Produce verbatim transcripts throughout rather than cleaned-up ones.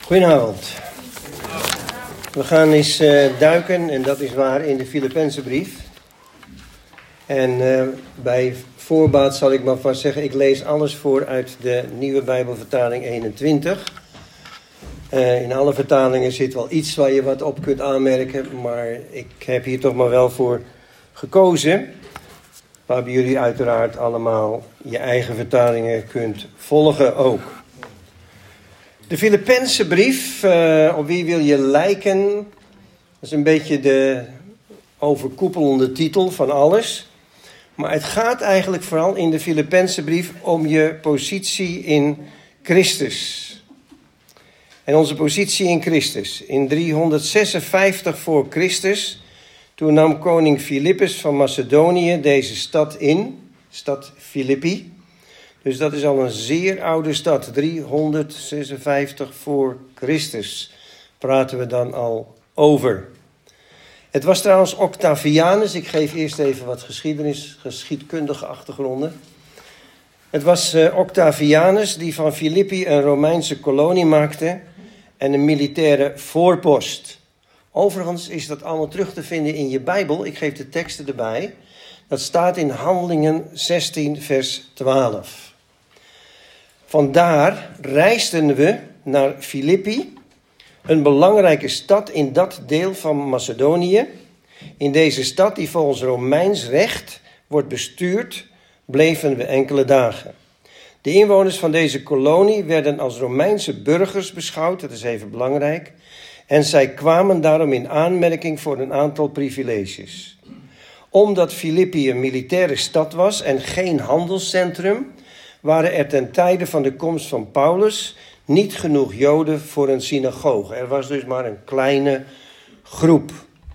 Goedenavond. We gaan eens uh, duiken, en dat is waar, in de Filippenzenbrief. En uh, bij voorbaat zal ik maar vast zeggen, ik lees alles voor uit de Nieuwe Bijbelvertaling eenentwintig. Uh, in alle vertalingen zit wel iets waar je wat op kunt aanmerken, maar ik heb hier toch maar wel voor gekozen. Waarbij jullie uiteraard allemaal je eigen vertalingen kunt volgen ook. De Filippenzenbrief, uh, op wie wil je lijken? Dat is een beetje de overkoepelende titel van alles. Maar het gaat eigenlijk vooral in de Filippenzenbrief om je positie in Christus. En onze positie in Christus. In driehonderdzesenvijftig voor Christus, toen nam koning Filippus van Macedonië deze stad in, stad Filippi. Dus dat is al een zeer oude stad, driehonderdzesenvijftig voor Christus praten we dan al over. Het was trouwens Octavianus, ik geef eerst even wat geschiedenis, geschiedkundige achtergronden. Het was uh, Octavianus die van Filippi een Romeinse kolonie maakte en een militaire voorpost. Overigens is dat allemaal terug te vinden in je Bijbel, ik geef de teksten erbij. Dat staat in Handelingen zestien vers twaalf. Vandaar reisden we naar Filippi, een belangrijke stad in dat deel van Macedonië. In deze stad, die volgens Romeins recht wordt bestuurd, bleven we enkele dagen. De inwoners van deze kolonie werden als Romeinse burgers beschouwd, dat is even belangrijk. En zij kwamen daarom in aanmerking voor een aantal privileges. Omdat Filippi een militaire stad was en geen handelscentrum, waren er ten tijde van de komst van Paulus niet genoeg Joden voor een synagoge. Er was dus maar een kleine groep.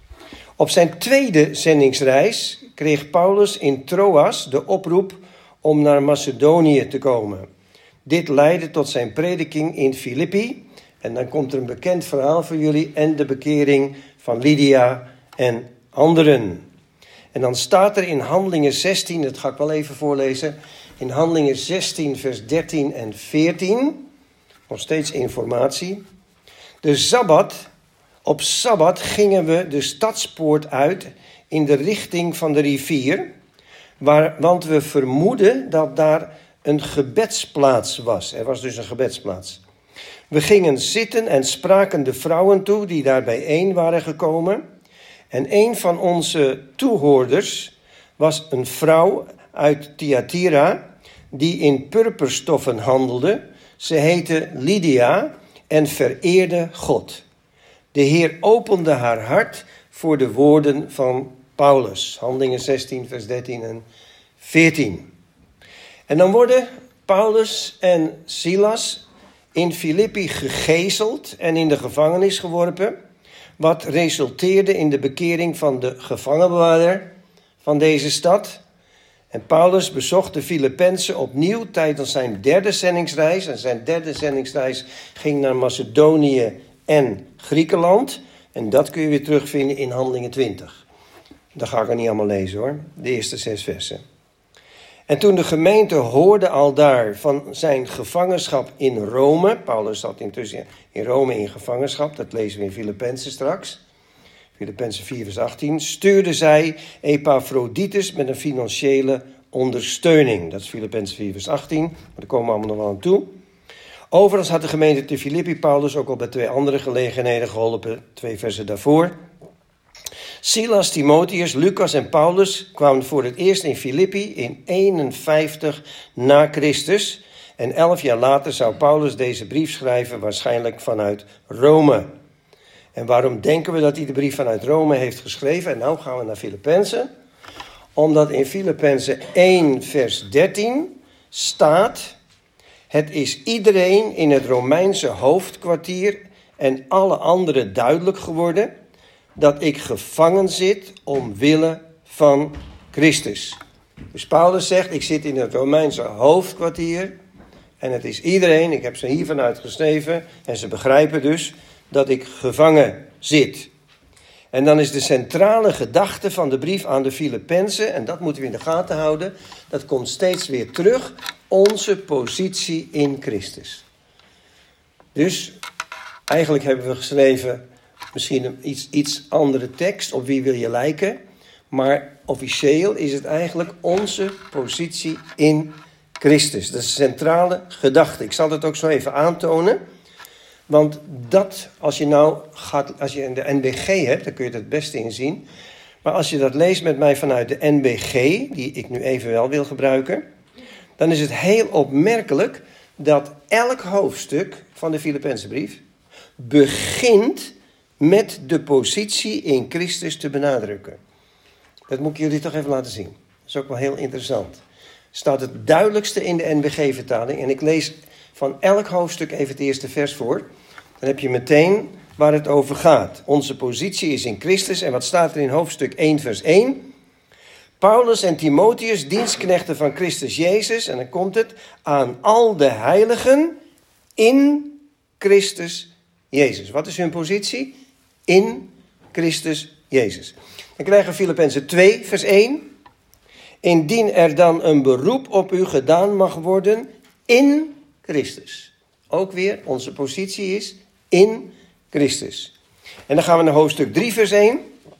Op zijn tweede zendingsreis kreeg Paulus in Troas de oproep om naar Macedonië te komen. Dit leidde tot zijn prediking in Filippi. En dan komt er een bekend verhaal voor jullie en de bekering van Lydia en anderen. En dan staat er in Handelingen zestien, dat ga ik wel even voorlezen. In Handelingen zestien vers dertien en veertien, nog steeds informatie. De Sabbat, op Sabbat gingen we de stadspoort uit in de richting van de rivier, waar, want we vermoeden dat daar een gebedsplaats was. Er was dus een gebedsplaats. We gingen zitten en spraken de vrouwen toe die daar bijeen waren gekomen. En een van onze toehoorders was een vrouw uit Thyatira die in purperstoffen handelde. Ze heette Lydia en vereerde God. De Heer opende haar hart voor de woorden van Paulus. Handelingen zestien vers dertien en veertien. En dan worden Paulus en Silas in Filippi gegezeld en in de gevangenis geworpen, wat resulteerde in de bekering van de gevangenbewaarder van deze stad. En Paulus bezocht de Filippenzen opnieuw tijdens zijn derde zendingsreis. En zijn derde zendingsreis ging naar Macedonië en Griekenland. En dat kun je weer terugvinden in Handelingen twintig. Dat ga ik er niet allemaal lezen hoor, de eerste zes versen. En toen de gemeente hoorde aldaar van zijn gevangenschap in Rome. Paulus zat intussen in Rome in gevangenschap. Dat lezen we in Filippenzen straks. Filippenzen vier vers achttien. Stuurde zij Epaphroditus met een financiële ondersteuning. Dat is Filippenzen vier vers achttien. Maar daar komen we allemaal nog wel aan toe. Overigens had de gemeente te Filippi Paulus ook al bij twee andere gelegenheden geholpen. Twee versen daarvoor. Silas, Timotheus, Lucas en Paulus kwamen voor het eerst in Filippi in eenenvijftig na Christus. En elf jaar later zou Paulus deze brief schrijven, waarschijnlijk vanuit Rome. En waarom denken we dat hij de brief vanuit Rome heeft geschreven? En nou gaan we naar Filippenzen. Omdat in Filippenzen één vers dertien staat: het is iedereen in het Romeinse hoofdkwartier en alle anderen duidelijk geworden dat ik gevangen zit omwille van Christus. Dus Paulus zegt, ik zit in het Romeinse hoofdkwartier en het is iedereen, ik heb ze hiervan uitgeschreven en ze begrijpen dus dat ik gevangen zit. En dan is de centrale gedachte van de brief aan de Filippenzen, en dat moeten we in de gaten houden, dat komt steeds weer terug, onze positie in Christus. Dus Eigenlijk hebben we geschreven misschien een iets, iets andere tekst. Op wie wil je lijken? Maar officieel is het eigenlijk onze positie in Christus. Dat is de centrale gedachte. Ik zal het ook zo even aantonen. Want dat, als je nou gaat, als je de N B G hebt, dan kun je het het beste in zien. Maar als je dat leest met mij vanuit de N B G, die ik nu even wel wil gebruiken, dan is het heel opmerkelijk dat elk hoofdstuk van de Filippenzenbrief begint met de positie in Christus te benadrukken. Dat moet ik jullie toch even laten zien. Dat is ook wel heel interessant. Staat het duidelijkste in de N B G-vertaling. En ik lees van elk hoofdstuk even het eerste vers voor. Dan heb je meteen waar het over gaat. Onze positie is in Christus. En wat staat er in hoofdstuk één vers één? Paulus en Timotheus, dienstknechten van Christus Jezus. En dan komt het aan al de heiligen in Christus Jezus. Wat is hun positie? In Christus Jezus. Dan krijgen we Filippenzen twee vers één. Indien er dan een beroep op u gedaan mag worden in Christus. Ook weer, onze positie is in Christus. En dan gaan we naar hoofdstuk drie vers één.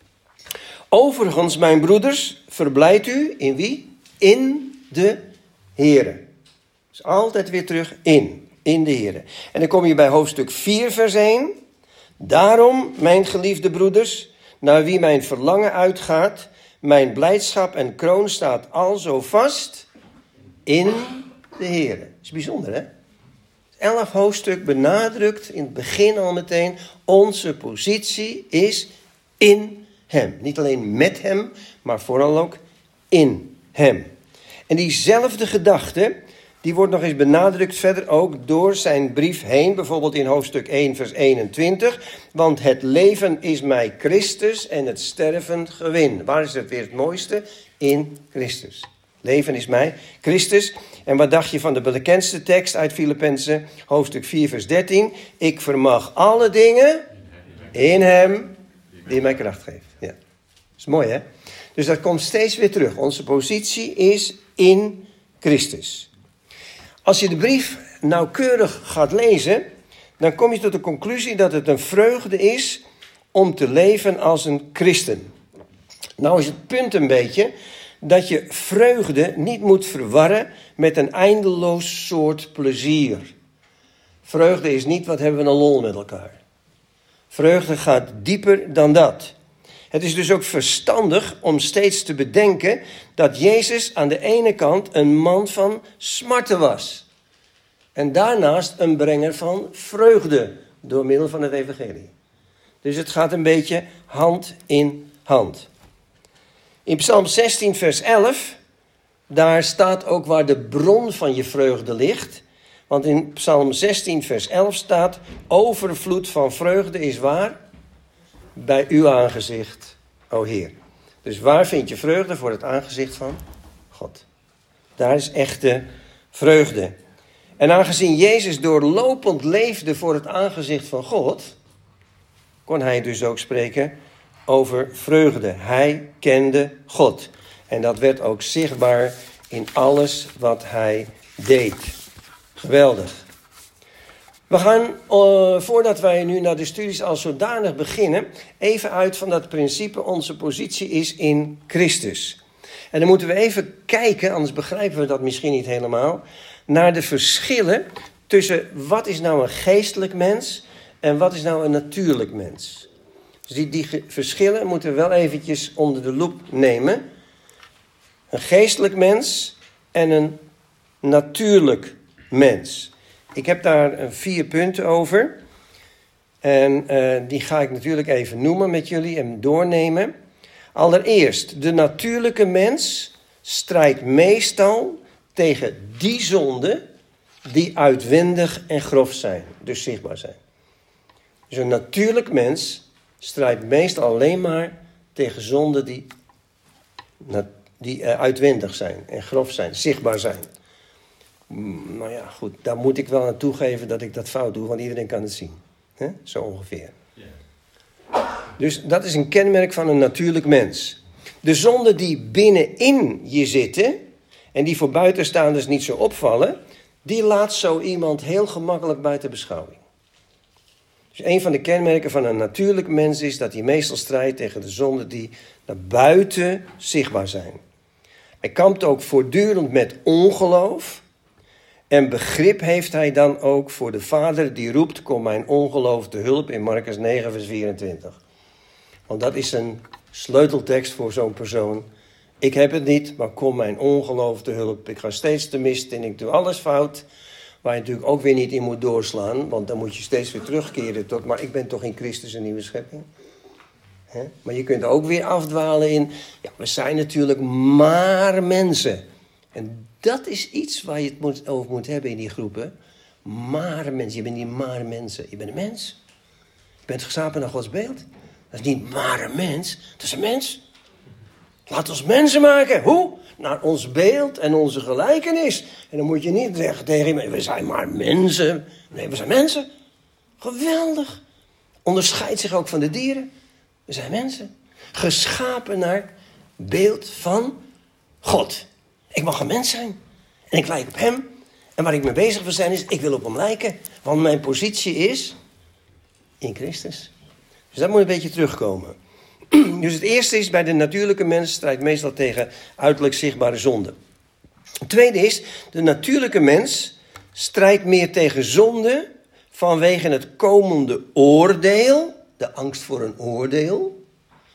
Overigens, mijn broeders, verblijd u in wie? In de Here. Dus altijd weer terug in, in de Here. En dan kom je bij hoofdstuk vier vers één. Daarom, mijn geliefde broeders, naar wie mijn verlangen uitgaat, mijn blijdschap en kroon staat al zo vast in de Here. Dat is bijzonder, hè? Elf hoofdstuk benadrukt in het begin al meteen, onze positie is in hem. Niet alleen met hem, maar vooral ook in hem. En diezelfde gedachte, die wordt nog eens benadrukt verder ook door zijn brief heen. Bijvoorbeeld in hoofdstuk één vers eenentwintig. Want het leven is mij Christus en het sterven gewin. Waar is het weer het mooiste? In Christus. Leven is mij Christus. En wat dacht je van de bekendste tekst uit Filippenzen? Hoofdstuk vier vers dertien. Ik vermag alle dingen in hem die mij kracht geeft. Ja. Dat is mooi, hè? Dus dat komt steeds weer terug. Onze positie is in Christus. Als je de brief nauwkeurig gaat lezen, dan kom je tot de conclusie dat het een vreugde is om te leven als een christen. Nou is het punt een beetje dat je vreugde niet moet verwarren met een eindeloos soort plezier. Vreugde is niet wat hebben we een lol met elkaar. Vreugde gaat dieper dan dat. Het is dus ook verstandig om steeds te bedenken dat Jezus aan de ene kant een man van smarten was. En daarnaast een brenger van vreugde door middel van het evangelie. Dus het gaat een beetje hand in hand. In Psalm zestien vers elf, daar staat ook waar de bron van je vreugde ligt. Want in Psalm zestien vers elf staat, overvloed van vreugde is waar? Bij uw aangezicht, o Heer. Dus waar vind je vreugde? Voor het aangezicht van God. Daar is echte vreugde. En aangezien Jezus doorlopend leefde voor het aangezicht van God, kon hij dus ook spreken over vreugde. Hij kende God. En dat werd ook zichtbaar in alles wat hij deed. Geweldig. We gaan, uh, voordat wij nu naar de studies als zodanig beginnen, even uit van dat principe, onze positie is in Christus. En dan moeten we even kijken, anders begrijpen we dat misschien niet helemaal, naar de verschillen tussen wat is nou een geestelijk mens en wat is nou een natuurlijk mens. Dus die, die ge- verschillen moeten we wel eventjes onder de loep nemen. Een geestelijk mens en een natuurlijk mens. Ik heb daar vier punten over. En uh, die ga ik natuurlijk even noemen met jullie en doornemen. Allereerst, de natuurlijke mens strijdt meestal tegen die zonden die uitwendig en grof zijn, dus zichtbaar zijn. Dus een natuurlijk mens strijdt meestal alleen maar tegen zonden die, die uh, uitwendig zijn en grof zijn, zichtbaar zijn. Nou ja, goed, daar moet ik wel aan toegeven dat ik dat fout doe, want iedereen kan het zien. He? Zo ongeveer. Yeah. Dus dat is een kenmerk van een natuurlijk mens. De zonden die binnenin je zitten en die voor buitenstaanders niet zo opvallen, die laat zo iemand heel gemakkelijk buiten beschouwing. Dus een van de kenmerken van een natuurlijk mens is dat hij meestal strijdt tegen de zonden die naar buiten zichtbaar zijn. Hij kampt ook voortdurend met ongeloof. En begrip heeft hij dan ook voor de Vader die roept, kom mijn ongeloof te hulp in Marcus negen vers vierentwintig. Want dat is een sleuteltekst voor zo'n persoon. Ik heb het niet, maar kom mijn ongeloof te hulp. Ik ga steeds te mist en ik doe alles fout. Waar je natuurlijk ook weer niet in moet doorslaan. Want dan moet je steeds weer terugkeren tot, maar ik ben toch in Christus een nieuwe schepping. He? Maar je kunt ook weer afdwalen in, ja, we zijn natuurlijk maar mensen. En dat is iets waar je het moet, over moet hebben in die groepen. Maar mensen, je bent niet maar mensen. Je bent een mens. Je bent geschapen naar Gods beeld. Dat is niet maar een mens, dat is een mens. Laat ons mensen maken. Hoe? Naar ons beeld en onze gelijkenis. En dan moet je niet zeggen tegen iemand, we zijn maar mensen. Nee, we zijn mensen. Geweldig. Onderscheidt zich ook van de dieren. We zijn mensen. Geschapen naar beeld van God. Ik mag een mens zijn. En ik lijk op hem. En waar ik mee bezig wil zijn is, ik wil op hem lijken. Want mijn positie is in Christus. Dus dat moet een beetje terugkomen. Dus het eerste is, bij de natuurlijke mens strijdt meestal tegen uiterlijk zichtbare zonde. Het tweede is, de natuurlijke mens strijdt meer tegen zonde vanwege het komende oordeel, de angst voor een oordeel,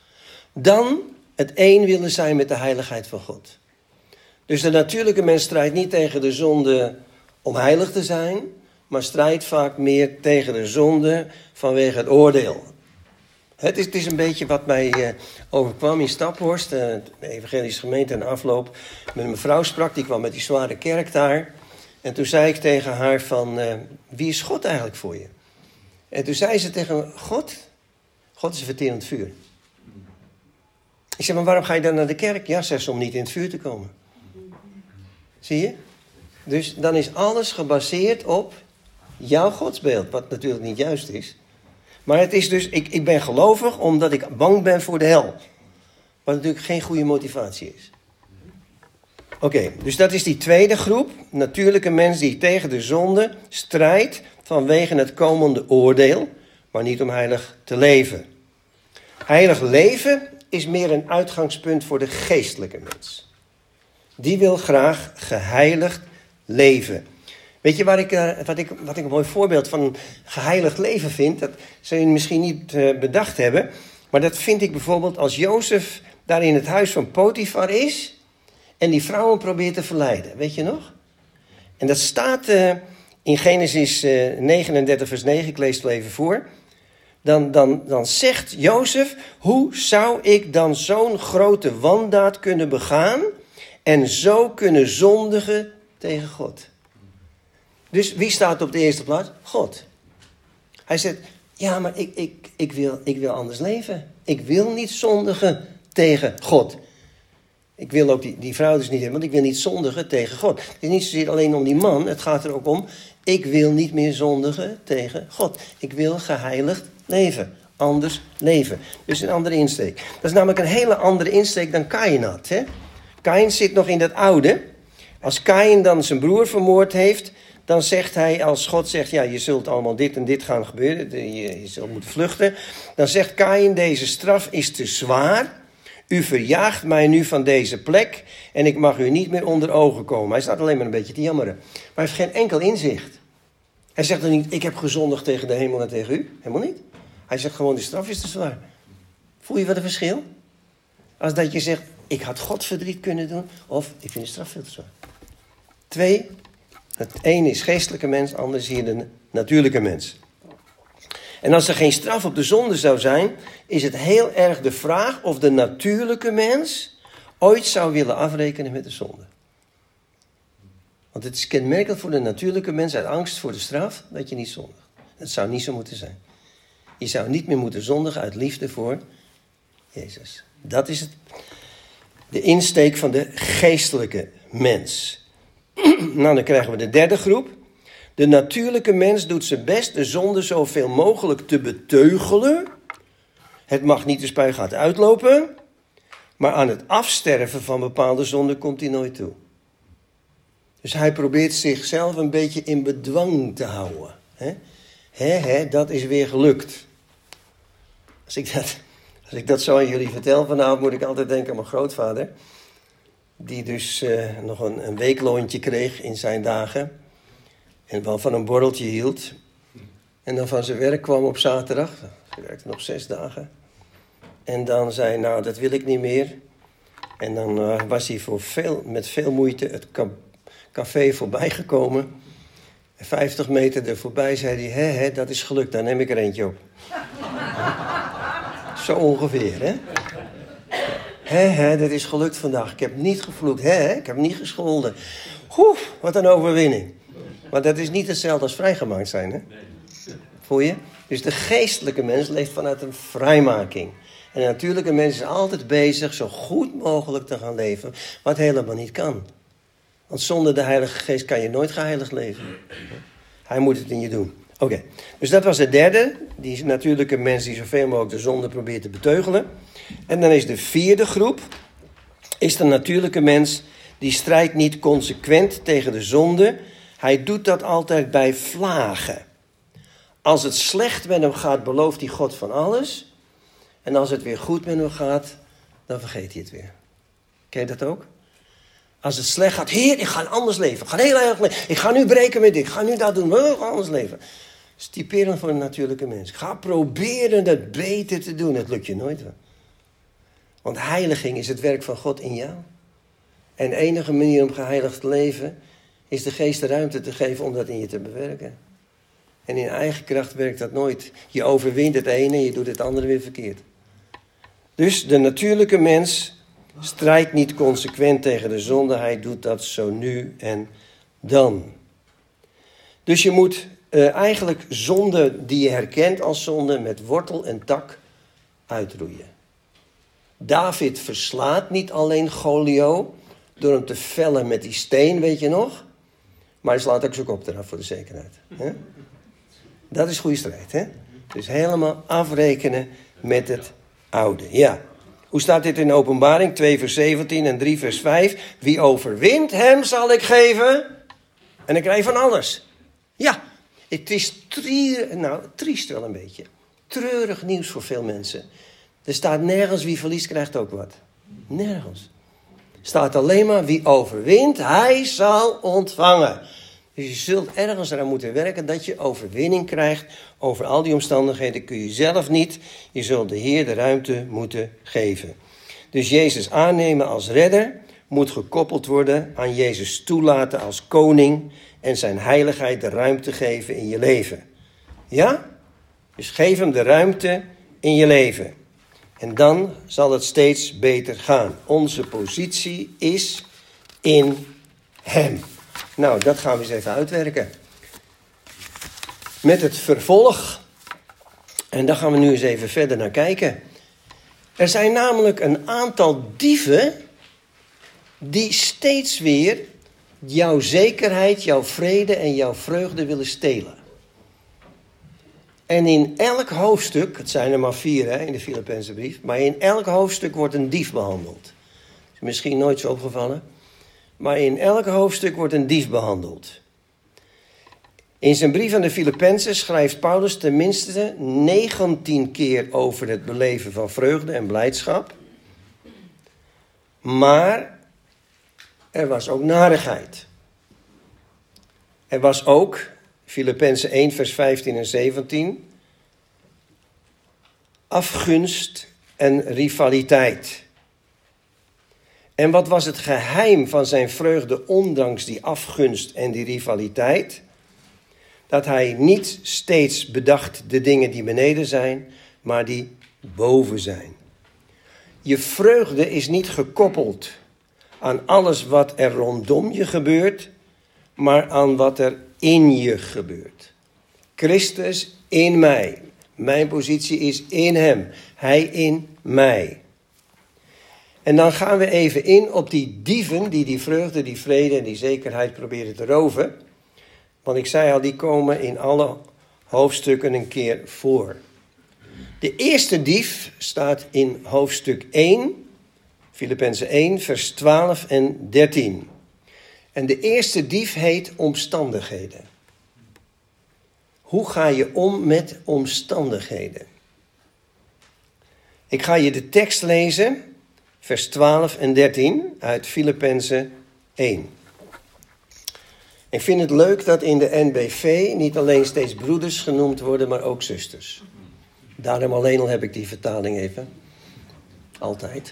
dan het één willen zijn met de heiligheid van God. Dus de natuurlijke mens strijdt niet tegen de zonde om heilig te zijn, maar strijdt vaak meer tegen de zonde vanwege het oordeel. Het is, het is een beetje wat mij uh, overkwam in Staphorst, uh, de evangelische gemeente en afloop. Met een mevrouw sprak, die kwam met die zware kerk daar. En toen zei ik tegen haar van, uh, wie is God eigenlijk voor je? En toen zei ze tegen God, God is een verterend vuur. Ik zei, maar waarom ga je dan naar de kerk? Ja, zei ze, om niet in het vuur te komen. Zie je? Dus dan is alles gebaseerd op jouw godsbeeld, wat natuurlijk niet juist is. Maar het is dus, ik, ik ben gelovig omdat ik bang ben voor de hel. Wat natuurlijk geen goede motivatie is. Oké, okay, dus dat is die tweede groep. Natuurlijke mens die tegen de zonde strijdt vanwege het komende oordeel. Maar niet om heilig te leven. Heilig leven is meer een uitgangspunt voor de geestelijke mens. Die wil graag geheiligd leven. Weet je waar ik, uh, wat, ik, wat ik een mooi voorbeeld van geheiligd leven vind? Dat zou je misschien niet uh, bedacht hebben. Maar dat vind ik bijvoorbeeld als Jozef daar in het huis van Potifar is. En die vrouwen probeert te verleiden. Weet je nog? En dat staat uh, in Genesis uh, negenendertig vers negen. Ik lees het even voor. Dan, dan, dan zegt Jozef, hoe zou ik dan zo'n grote wandaad kunnen begaan en zo kunnen zondigen tegen God? Dus wie staat op de eerste plaats? God. Hij zegt, ja, maar ik, ik, ik, wil, ik wil anders leven. Ik wil niet zondigen tegen God. Ik wil ook die, die vrouw dus niet hebben, want ik wil niet zondigen tegen God. Het is niet zozeer alleen om die man, het gaat er ook om, ik wil niet meer zondigen tegen God. Ik wil geheiligd leven, anders leven. Dus een andere insteek. Dat is namelijk een hele andere insteek dan Kaïn had. Hè? Kaïn zit nog in dat oude. Als Kaïn dan zijn broer vermoord heeft, dan zegt hij, als God zegt, ja, je zult allemaal dit en dit gaan gebeuren, je, je zult moeten vluchten. Dan zegt Kaïn, deze straf is te zwaar. U verjaagt mij nu van deze plek en ik mag u niet meer onder ogen komen. Hij staat alleen maar een beetje te jammeren. Maar hij heeft geen enkel inzicht. Hij zegt dan niet, ik heb gezondigd tegen de hemel en tegen u. Helemaal niet. Hij zegt gewoon, de straf is te zwaar. Voel je wat een verschil? Als dat je zegt, ik had God verdriet kunnen doen, of ik vind de straf veel te zwaar. Twee, het ene is geestelijke mens, anders hier de natuurlijke mens. En als er geen straf op de zonde zou zijn, is het heel erg de vraag of de natuurlijke mens ooit zou willen afrekenen met de zonde. Want het is kenmerkend voor de natuurlijke mens uit angst voor de straf dat je niet zondigt. Dat zou niet zo moeten zijn. Je zou niet meer moeten zondigen uit liefde voor Jezus. Dat is het, de insteek van de geestelijke mens. Nou, dan krijgen we de derde groep. De natuurlijke mens doet zijn best de zonde zoveel mogelijk te beteugelen. Het mag niet de spuigaat uitlopen. Maar aan het afsterven van bepaalde zonden komt hij nooit toe. Dus hij probeert zichzelf een beetje in bedwang te houden. Hè? Hè, hè, dat is weer gelukt. Als ik dat, als ik dat zo aan jullie vertel vanavond, moet ik altijd denken aan mijn grootvader. Die dus uh, nog een, een weekloontje kreeg in zijn dagen. En wel van een borreltje hield. En dan van zijn werk kwam op zaterdag. Hij werkte nog zes dagen. En dan zei, nou, dat wil ik niet meer. En dan uh, was hij voor veel, met veel moeite het ka- café voorbij gekomen. En vijftig meter er voorbij zei hij, hè, hè, dat is gelukt, daar neem ik er eentje op. Zo ongeveer, hè? Hè, hè, dat is gelukt vandaag. Ik heb niet gevloekt, hè, hè, ik heb niet gescholden. Oeh, wat een overwinning. Maar dat is niet hetzelfde als vrijgemaakt zijn, hè? Voel je? Dus de geestelijke mens leeft vanuit een vrijmaking. En de natuurlijke mens is altijd bezig zo goed mogelijk te gaan leven, wat helemaal niet kan. Want zonder de Heilige Geest kan je nooit geheiligd leven. Hij moet het in je doen. Oké, okay. Dus dat was de derde. Die natuurlijke mens die zoveel mogelijk de zonde probeert te beteugelen. En dan is de vierde groep. Is de natuurlijke mens die strijdt niet consequent tegen de zonde. Hij doet dat altijd bij vlagen. Als het slecht met hem gaat, belooft hij God van alles. En als het weer goed met hem gaat, dan vergeet hij het weer. Ken je dat ook? Als het slecht gaat, Heer, ik ga anders leven. Ik ga heel erg leven. Ik ga nu breken met dit. Ik ga nu dat doen. Ik ga anders leven. Dat is typerend voor een natuurlijke mens. Ga proberen het beter te doen. Het lukt je nooit. Want heiliging is het werk van God in jou. En de enige manier om geheiligd te leven is de geest de ruimte te geven om dat in je te bewerken. En in eigen kracht werkt dat nooit. Je overwint het ene en je doet het andere weer verkeerd. Dus de natuurlijke mens strijdt niet consequent tegen de zonde. Hij doet dat zo nu en dan. Dus je moet uh, eigenlijk zonde die je herkent als zonde met wortel en tak uitroeien. David verslaat niet alleen Goliath door hem te vellen met die steen, weet je nog? Maar hij slaat ook zijn kop eraf voor de zekerheid. Hè? Dat is goede strijd, hè? Dus helemaal afrekenen met het oude, ja. Hoe staat dit in Openbaring? twee vers zeventien en drie vers vijf. Wie overwint, hem zal ik geven. En ik krijg van alles. Ja, het is trier, nou, triest wel een beetje. Treurig nieuws voor veel mensen. Er staat nergens wie verliest krijgt ook wat. Nergens. Er staat alleen maar wie overwint, hij zal ontvangen. Dus je zult ergens eraan moeten werken dat je overwinning krijgt. Over al die omstandigheden kun je zelf niet. Je zult de Heer de ruimte moeten geven. Dus Jezus aannemen als redder moet gekoppeld worden aan Jezus toelaten als koning en zijn heiligheid de ruimte geven in je leven. Ja? Dus geef hem de ruimte in je leven. En dan zal het steeds beter gaan. Onze positie is in hem. Nou, dat gaan we eens even uitwerken. Met het vervolg. En daar gaan we nu eens even verder naar kijken. Er zijn namelijk een aantal dieven die steeds weer jouw zekerheid, jouw vrede en jouw vreugde willen stelen. En in elk hoofdstuk, het zijn er maar vier hè, in de Filippense brief, maar in elk hoofdstuk wordt een dief behandeld. Is misschien nooit zo opgevallen. Maar in elk hoofdstuk wordt een dief behandeld. In zijn brief aan de Filippenzen schrijft Paulus tenminste negentien keer over het beleven van vreugde en blijdschap. Maar er was ook narigheid. Er was ook, Filippenzen één vers vijftien en zeventien, afgunst en rivaliteit. En wat was het geheim van zijn vreugde ondanks die afgunst en die rivaliteit? Dat hij niet steeds bedacht de dingen die beneden zijn, maar die boven zijn. Je vreugde is niet gekoppeld aan alles wat er rondom je gebeurt, maar aan wat er in je gebeurt. Christus in mij. Mijn positie is in hem. Hij in mij. En dan gaan we even in op die dieven die die vreugde, die vrede en die zekerheid proberen te roven. Want ik zei al, die komen in alle hoofdstukken een keer voor. De eerste dief staat in hoofdstuk één, Filippenzen één, vers twaalf en dertien. En de eerste dief heet omstandigheden. Hoe ga je om met omstandigheden? Ik ga je de tekst lezen, vers twaalf en dertien uit Filippenzen één. Ik vind het leuk dat in de N B V niet alleen steeds broeders genoemd worden, maar ook zusters. Daarom alleen al heb ik die vertaling even. Altijd.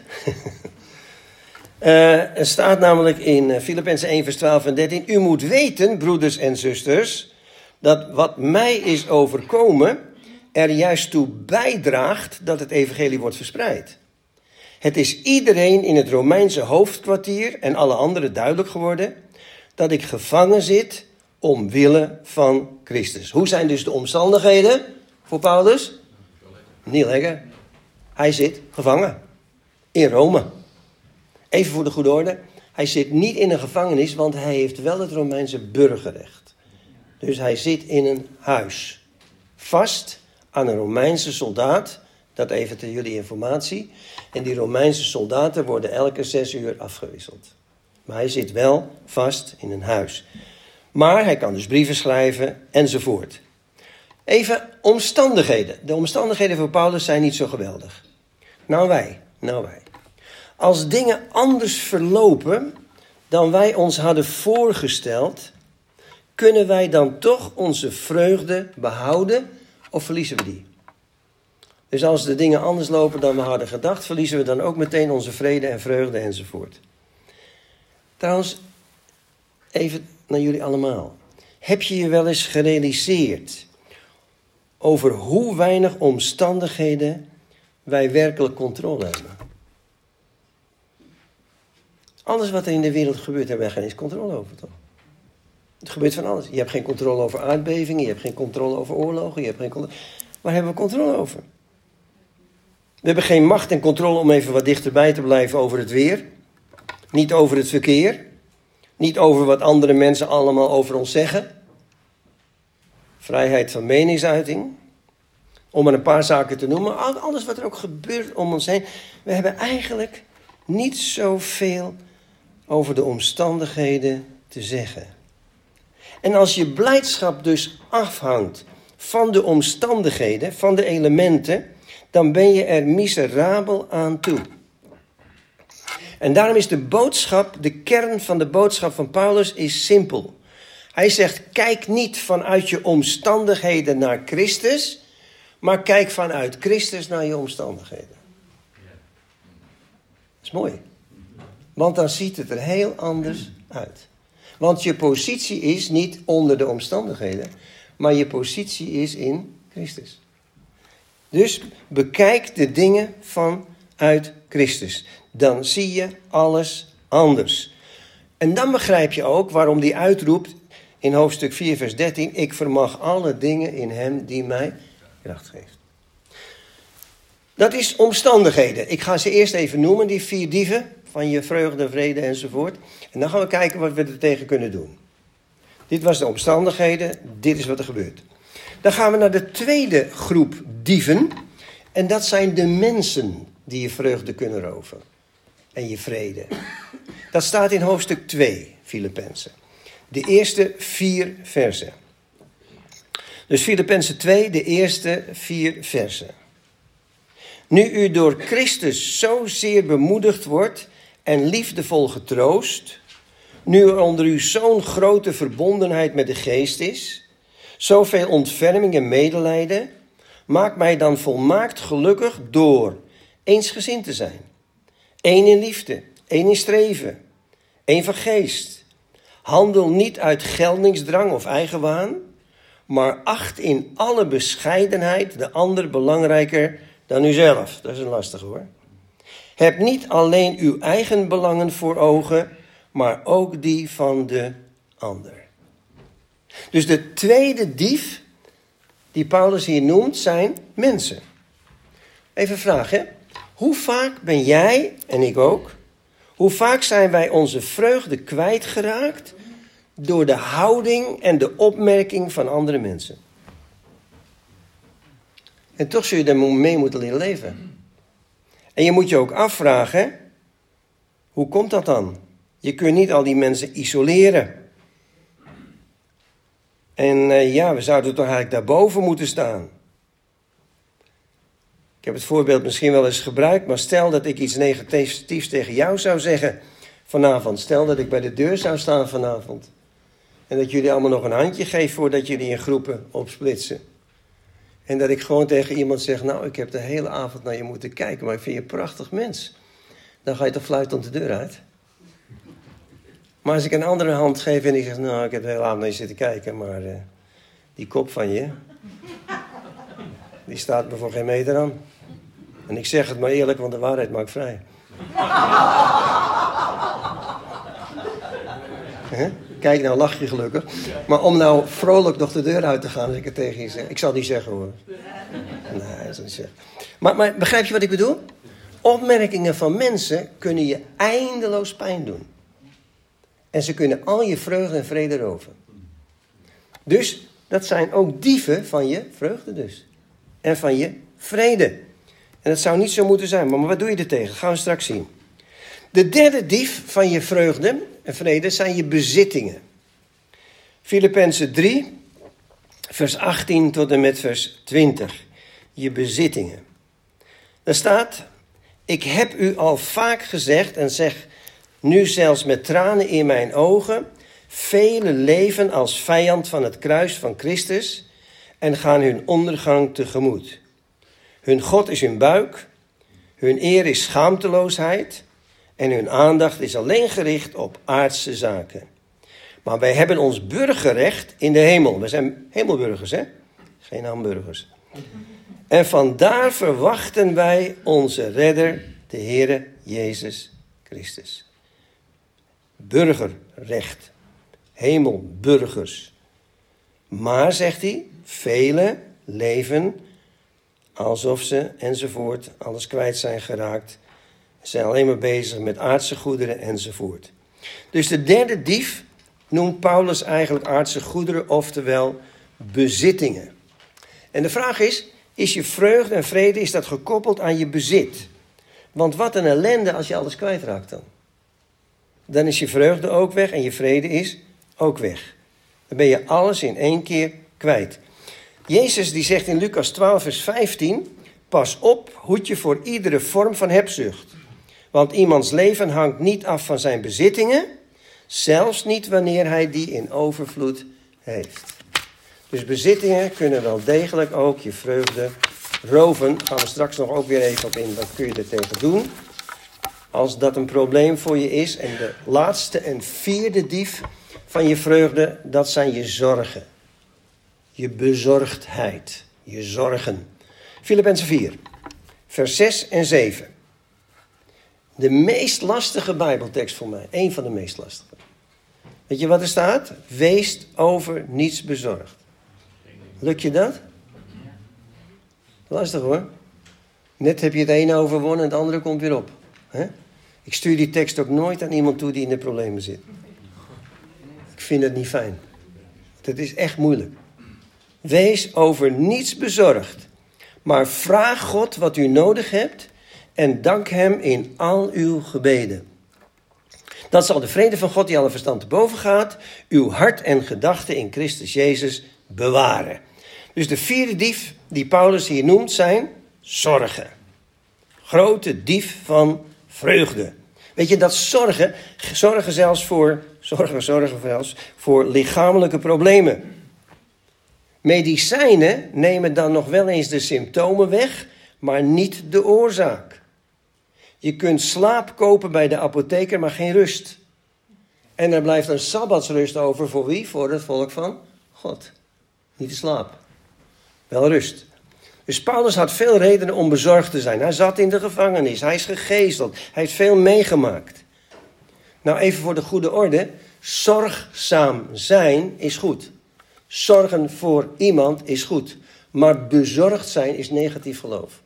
uh, er staat namelijk in Filippenzen één, vers twaalf en dertien. U moet weten, broeders en zusters, dat wat mij is overkomen er juist toe bijdraagt dat het evangelie wordt verspreid. Het is iedereen in het Romeinse hoofdkwartier en alle anderen duidelijk geworden dat ik gevangen zit omwille van Christus. Hoe zijn dus de omstandigheden voor Paulus? Niet lekker. Hij zit gevangen in Rome. Even voor de goede orde. Hij zit niet in een gevangenis, want hij heeft wel het Romeinse burgerrecht. Dus hij zit in een huis. Vast aan een Romeinse soldaat. Dat even ter jullie informatie. En die Romeinse soldaten worden elke zes uur afgewisseld. Maar hij zit wel vast in een huis. Maar hij kan dus brieven schrijven enzovoort. Even omstandigheden. De omstandigheden voor Paulus zijn niet zo geweldig. Nou wij, nou wij. Als dingen anders verlopen dan wij ons hadden voorgesteld, kunnen wij dan toch onze vreugde behouden of verliezen we die? Dus als de dingen anders lopen dan we hadden gedacht, verliezen we dan ook meteen onze vrede en vreugde enzovoort. Trouwens, even naar jullie allemaal. Heb je je wel eens gerealiseerd over hoe weinig omstandigheden wij werkelijk controle hebben? Alles wat er in de wereld gebeurt, hebben wij geen eens controle over, toch? Het gebeurt van alles. Je hebt geen controle over aardbevingen, je hebt geen controle over oorlogen, je hebt geen controle... Waar hebben we controle over? We hebben geen macht en controle om even wat dichterbij te blijven over het weer. Niet over het verkeer. Niet over wat andere mensen allemaal over ons zeggen. Vrijheid van meningsuiting. Om maar een paar zaken te noemen. Alles wat er ook gebeurt om ons heen. We hebben eigenlijk niet zoveel over de omstandigheden te zeggen. En als je blijdschap dus afhangt van de omstandigheden, van de elementen, dan ben je er miserabel aan toe. En daarom is de boodschap, de kern van de boodschap van Paulus is simpel. Hij zegt, kijk niet vanuit je omstandigheden naar Christus, maar kijk vanuit Christus naar je omstandigheden. Dat is mooi. Want dan ziet het er heel anders uit. Want je positie is niet onder de omstandigheden, maar je positie is in Christus. Dus bekijk de dingen vanuit Christus. Dan zie je alles anders. En dan begrijp je ook waarom die uitroept in hoofdstuk vier vers dertien. Ik vermag alle dingen in hem die mij kracht geeft. Dat is omstandigheden. Ik ga ze eerst even noemen, die vier dieven. Van je vreugde, vrede enzovoort. En dan gaan we kijken wat we er tegen kunnen doen. Dit was de omstandigheden. Dit is wat er gebeurt. Dan gaan we naar de tweede groep dieven. En dat zijn de mensen die je vreugde kunnen roven. En je vrede. Dat staat in hoofdstuk twee, Filippenzen. De eerste vier versen. Dus Filippenzen twee, de eerste vier versen. Nu u door Christus zozeer bemoedigd wordt en liefdevol getroost, nu er onder u zo'n grote verbondenheid met de geest is, zoveel ontferming en medelijden, maak mij dan volmaakt gelukkig door eensgezind te zijn. Eén in liefde, één in streven, één van geest. Handel niet uit geldingsdrang of eigenwaan, maar acht in alle bescheidenheid de ander belangrijker dan uzelf. Dat is een lastige hoor. Heb niet alleen uw eigen belangen voor ogen, maar ook die van de ander. Dus de tweede dief die Paulus hier noemt zijn mensen. Even vragen, hoe vaak ben jij en ik ook, hoe vaak zijn wij onze vreugde kwijtgeraakt door de houding en de opmerking van andere mensen? En toch zul je er mee moeten leren leven. En je moet je ook afvragen, hoe komt dat dan? Je kunt niet al die mensen isoleren. En uh, ja, we zouden toch eigenlijk daarboven moeten staan. Ik heb het voorbeeld misschien wel eens gebruikt, maar stel dat ik iets negatiefs tegen jou zou zeggen vanavond. Stel dat ik bij de deur zou staan vanavond. En dat jullie allemaal nog een handje geven voordat jullie in groepen opsplitsen. En dat ik gewoon tegen iemand zeg, nou, ik heb de hele avond naar je moeten kijken, maar ik vind je een prachtig mens. Dan ga je toch fluitend de deur uit. Maar als ik een andere hand geef en ik zeg, nou, ik heb de hele avond naar je zitten kijken, maar uh, die kop van je, die staat me voor geen meter aan. En ik zeg het maar eerlijk, want de waarheid maakt vrij. Huh? Kijk, nou lach je gelukkig. Maar om nou vrolijk nog de deur uit te gaan als ik het tegen je zeg. Ik zal het niet zeggen hoor. Nee, dat zal niet zeggen. Maar, maar begrijp je wat ik bedoel? Opmerkingen van mensen kunnen je eindeloos pijn doen. En ze kunnen al je vreugde en vrede roven. Dus dat zijn ook dieven van je vreugde dus. En van je vrede. En dat zou niet zo moeten zijn. Maar wat doe je er tegen? Gaan we straks zien. De derde dief van je vreugde en vrede zijn je bezittingen. Filippenzen drie, vers achttien tot en met vers twintig. Je bezittingen. Daar staat, ik heb u al vaak gezegd en zeg nu zelfs met tranen in mijn ogen, velen leven als vijand van het kruis van Christus en gaan hun ondergang tegemoet. Hun God is hun buik, hun eer is schaamteloosheid en hun aandacht is alleen gericht op aardse zaken. Maar wij hebben ons burgerrecht in de hemel. We zijn hemelburgers, hè? Geen hamburgers. En vandaar verwachten wij onze redder, de Heere Jezus Christus. Burgerrecht. Hemelburgers. Maar, zegt hij, velen leven alsof ze enzovoort alles kwijt zijn geraakt. Ze zijn alleen maar bezig met aardse goederen enzovoort. Dus de derde dief noemt Paulus eigenlijk aardse goederen, oftewel bezittingen. En de vraag is, is je vreugde en vrede, is dat gekoppeld aan je bezit? Want wat een ellende als je alles kwijtraakt dan. Dan is je vreugde ook weg en je vrede is ook weg. Dan ben je alles in één keer kwijt. Jezus die zegt in Lucas twaalf vers vijftien, pas op, hoed je voor iedere vorm van hebzucht. Want iemands leven hangt niet af van zijn bezittingen, zelfs niet wanneer hij die in overvloed heeft. Dus bezittingen kunnen wel degelijk ook je vreugde roven. Daar gaan we straks nog ook weer even op in, wat kun je er tegen doen. Als dat een probleem voor je is. En de laatste en vierde dief van je vreugde, dat zijn je zorgen. Je bezorgdheid, je zorgen. Filippenzen vier, vers zes en zeven. De meest lastige Bijbeltekst voor mij. Eén van de meest lastige. Weet je wat er staat? Wees over niets bezorgd. Lukt je dat? Lastig hoor. Net heb je het ene overwonnen en het andere komt weer op. He? Ik stuur die tekst ook nooit aan iemand toe die in de problemen zit. Ik vind het niet fijn. Dat is echt moeilijk. Wees over niets bezorgd. Maar vraag God wat u nodig hebt en dank hem in al uw gebeden. Dan zal de vrede van God die alle verstand te boven gaat, uw hart en gedachten in Christus Jezus bewaren. Dus de vierde dief die Paulus hier noemt zijn zorgen. Grote dief van vreugde. Weet je dat zorgen, zorgen zelfs voor, zorgen, zorgen zelfs voor lichamelijke problemen. Medicijnen nemen dan nog wel eens de symptomen weg, maar niet de oorzaak. Je kunt slaap kopen bij de apotheker, maar geen rust. En er blijft een sabbatsrust over voor wie? Voor het volk van God. Niet de slaap. Wel rust. Dus Paulus had veel redenen om bezorgd te zijn. Hij zat in de gevangenis. Hij is gegezeld. Hij heeft veel meegemaakt. Nou, even voor de goede orde. Zorgzaam zijn is goed. Zorgen voor iemand is goed. Maar bezorgd zijn is negatief geloof.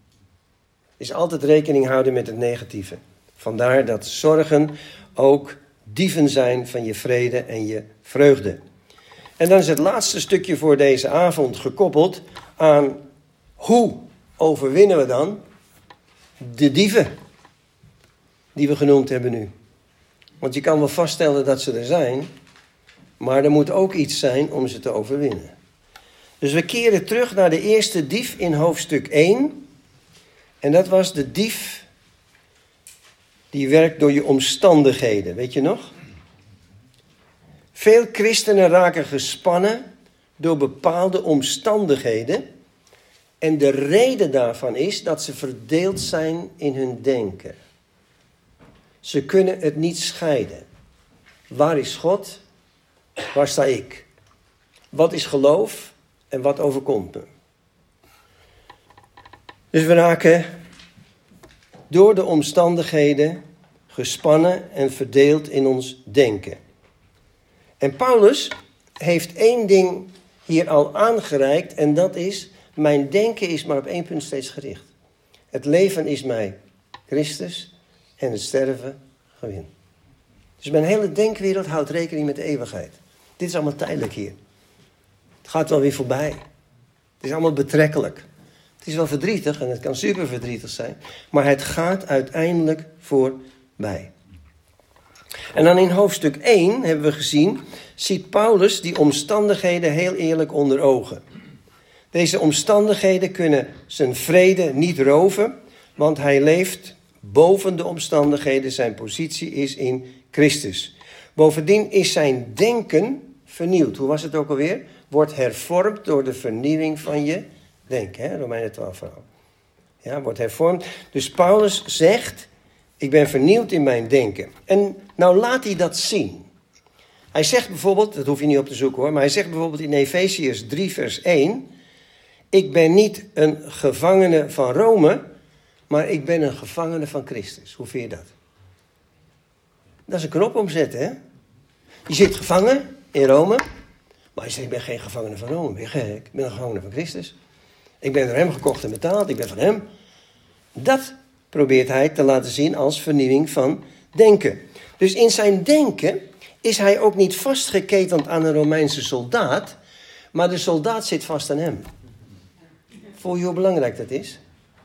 Is altijd rekening houden met het negatieve. Vandaar dat zorgen ook dieven zijn van je vrede en je vreugde. En dan is het laatste stukje voor deze avond gekoppeld aan hoe overwinnen we dan de dieven die we genoemd hebben nu. Want je kan wel vaststellen dat ze er zijn, Maar er moet ook iets zijn om ze te overwinnen. Dus we keren terug naar de eerste dief in hoofdstuk één. En dat was de dief die werkt door je omstandigheden. Weet je nog? Veel christenen raken gespannen door bepaalde omstandigheden. En de reden daarvan is dat ze verdeeld zijn in hun denken. Ze kunnen het niet scheiden. Waar is God? Waar sta ik? Wat is geloof en wat overkomt me? Dus we raken door de omstandigheden gespannen en verdeeld in ons denken. En Paulus heeft één ding hier al aangereikt en dat is, mijn denken is maar op één punt steeds gericht. Het leven is mij Christus en het sterven gewin. Dus mijn hele denkwereld houdt rekening met de eeuwigheid. Dit is allemaal tijdelijk hier. Het gaat wel weer voorbij. Het is allemaal betrekkelijk. Het is wel verdrietig en het kan super verdrietig zijn. Maar het gaat uiteindelijk voorbij. En dan in hoofdstuk één hebben we gezien, ziet Paulus die omstandigheden heel eerlijk onder ogen. Deze omstandigheden kunnen zijn vrede niet roven, want hij leeft boven de omstandigheden. Zijn positie is in Christus. Bovendien is zijn denken vernieuwd. Hoe was het ook alweer? Wordt hervormd door de vernieuwing van je denken. Hè? Romeinen twaalf verhaal. Ja, wordt hervormd. Dus Paulus zegt, ik ben vernieuwd in mijn denken. En nou laat hij dat zien. Hij zegt bijvoorbeeld, dat hoef je niet op te zoeken hoor, maar hij zegt bijvoorbeeld in Efesiërs drie vers één, ik ben niet een gevangene van Rome, maar ik ben een gevangene van Christus. Hoe vind je dat? Dat is een knop omzetten, hè? Je zit gevangen in Rome, maar je zegt, ik ben geen gevangene van Rome, ben je gek? Ik ben een gevangene van Christus. Ik ben door hem gekocht en betaald, ik ben van hem. Dat probeert hij te laten zien als vernieuwing van denken. Dus in zijn denken is hij ook niet vastgeketend aan een Romeinse soldaat, maar de soldaat zit vast aan hem. Voel je hoe belangrijk dat is?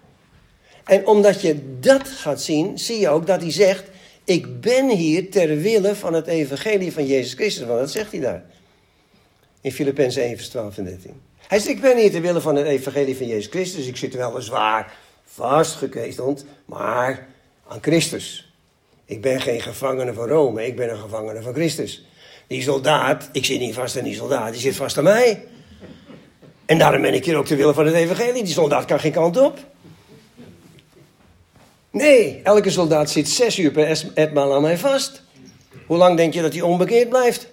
En omdat je dat gaat zien, zie je ook dat hij zegt, ik ben hier ter wille van het evangelie van Jezus Christus. Want dat zegt hij daar. In Filippenzen één vers twaalf en dertien. Hij zegt, ik ben hier ter wille van het evangelie van Jezus Christus. Ik zit weliswaar vastgeketend, maar aan Christus. Ik ben geen gevangene van Rome, ik ben een gevangene van Christus. Die soldaat, ik zit niet vast aan die soldaat, die zit vast aan mij. En daarom ben ik hier ook ter wille van het evangelie. Die soldaat kan geen kant op. Nee, elke soldaat zit zes uur per etmaal aan mij vast. Hoe lang denk je dat hij onbekeerd blijft?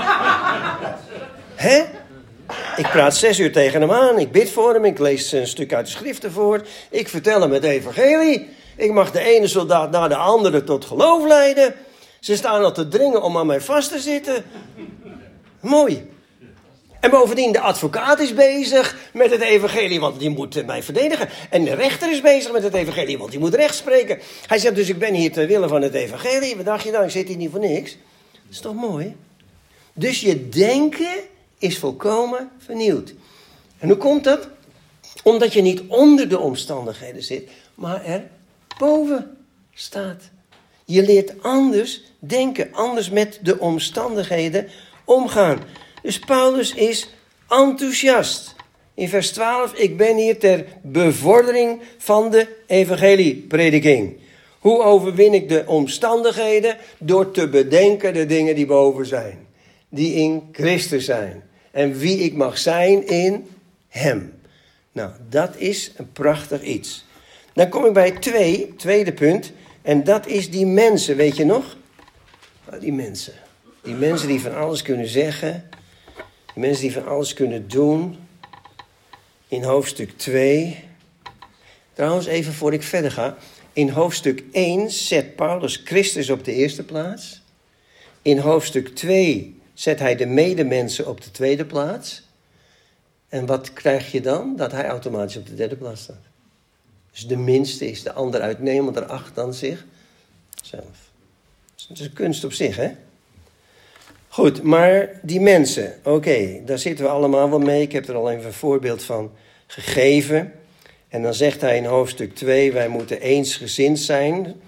Hè? Ik praat zes uur tegen hem aan. Ik bid voor hem. Ik lees een stuk uit de schriften voor. Ik vertel hem het evangelie. Ik mag de ene soldaat na de andere tot geloof leiden. Ze staan al te dringen om aan mij vast te zitten. Mooi. En bovendien, de advocaat is bezig met het evangelie, want die moet mij verdedigen. En de rechter is bezig met het evangelie, want die moet recht spreken. Hij zegt dus, ik ben hier ter wille van het evangelie. Wat dacht je nou, ik zit hier niet voor niks. Dat is toch mooi? Dus je denken is volkomen vernieuwd. En hoe komt dat? Omdat je niet onder de omstandigheden zit, maar er boven staat. Je leert anders denken, anders met de omstandigheden omgaan. Dus Paulus is enthousiast. In vers twaalf, ik ben hier ter bevordering van de evangelieprediking. Hoe overwin ik de omstandigheden? Door te bedenken de dingen die boven zijn. Die in Christus zijn. En wie ik mag zijn in hem. Nou, dat is een prachtig iets. Dan kom ik bij twee, tweede punt. En dat is die mensen, weet je nog? Die mensen. Die mensen die van alles kunnen zeggen. Die mensen die van alles kunnen doen. In hoofdstuk twee. Trouwens, even voor ik verder ga. In hoofdstuk één zet Paulus Christus op de eerste plaats. In hoofdstuk twee zet hij de medemensen op de tweede plaats. En wat krijg je dan? Dat hij automatisch op de derde plaats staat. Dus de minste is de ander uitnemender acht dan zichzelf. Dat is een kunst op zich, hè? Goed, maar die mensen, oké, okay, daar zitten we allemaal wel mee. Ik heb er al even een voorbeeld van gegeven. En dan zegt hij in hoofdstuk twee, wij moeten eensgezind zijn.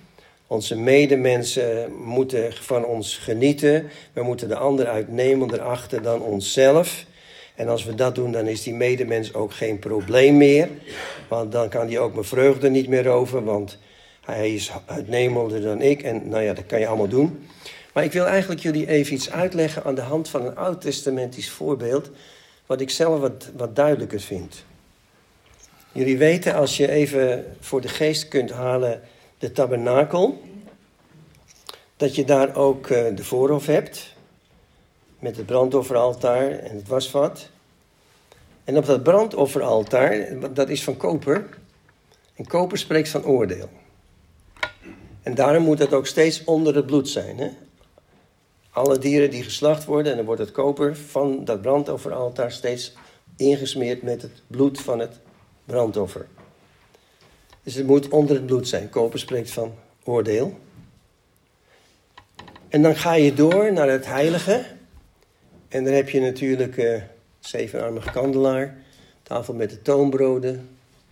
Onze medemensen moeten van ons genieten. We moeten de ander uitnemender achten dan onszelf. En als we dat doen, dan is die medemens ook geen probleem meer. Want dan kan hij ook mijn vreugde niet meer roven, want hij is uitnemender dan ik. En nou ja, dat kan je allemaal doen. Maar ik wil eigenlijk jullie even iets uitleggen aan de hand van een oud-testamentisch voorbeeld, wat ik zelf wat, wat duidelijker vind. Jullie weten, als je even voor de geest kunt halen de tabernakel, dat je daar ook uh, de voorhof hebt, met het brandofferaltaar en het wasvat. En op dat brandofferaltaar, dat is van koper, en koper spreekt van oordeel. En daarom moet dat ook steeds onder het bloed zijn, hè? Alle dieren die geslacht worden, en dan wordt het koper van dat brandofferaltaar steeds ingesmeerd met het bloed van het brandoffer. Dus het moet onder het bloed zijn. Koper spreekt van oordeel. En dan ga je door naar het heilige. En dan heb je natuurlijk uh, zevenarmige kandelaar, tafel met de toonbroden.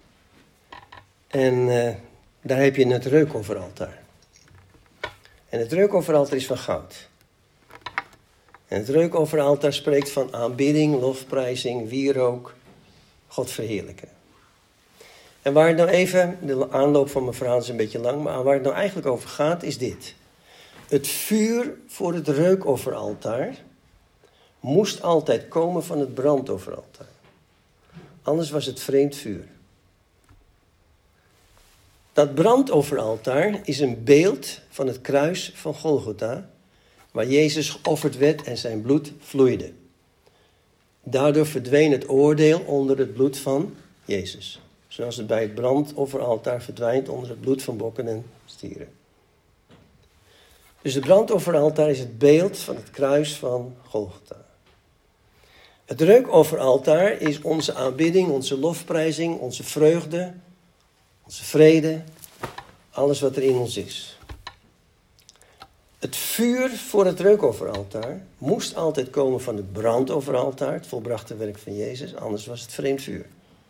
En uh, daar heb je het reukofferaltaar. En het reukofferaltaar is van goud. En het reukofferaltaar spreekt van aanbidding, lofprijzing, wierook, God verheerlijken. En waar het nou even, de aanloop van mijn verhaal is een beetje lang, maar waar het nou eigenlijk over gaat is dit. Het vuur voor het reukofferaltaar moest altijd komen van het brandofferaltaar. Anders was het vreemd vuur. Dat brandofferaltaar is een beeld van het kruis van Golgotha, waar Jezus geofferd werd en zijn bloed vloeide. Daardoor verdween het oordeel onder het bloed van Jezus. Zoals het bij het brandofferaltaar verdwijnt onder het bloed van bokken en stieren. Dus het brandofferaltaar is het beeld van het kruis van Golgotha. Het reukofferaltaar is onze aanbidding, onze lofprijzing, onze vreugde, onze vrede, alles wat er in ons is. Het vuur voor het reukofferaltaar moest altijd komen van het brandofferaltaar, het volbrachte werk van Jezus, anders was het vreemd vuur.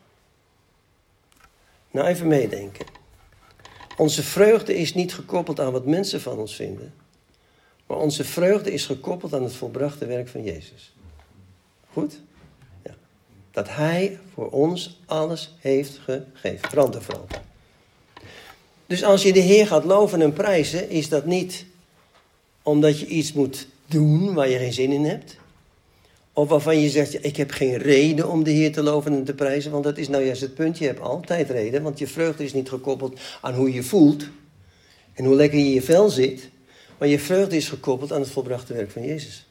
Nou, even meedenken. Onze vreugde is niet gekoppeld aan wat mensen van ons vinden, maar onze vreugde is gekoppeld aan het volbrachte werk van Jezus. Goed? Ja. Dat Hij voor ons alles heeft gegeven. Brandofferaltaar. Dus als je de Heer gaat loven en prijzen, is dat niet omdat je iets moet doen waar je geen zin in hebt. Of waarvan je zegt, ik heb geen reden om de Heer te loven en te prijzen. Want dat is nou juist het punt, je hebt altijd reden. Want je vreugde is niet gekoppeld aan hoe je voelt. En hoe lekker je in je vel zit. Maar je vreugde is gekoppeld aan het volbrachte werk van Jezus.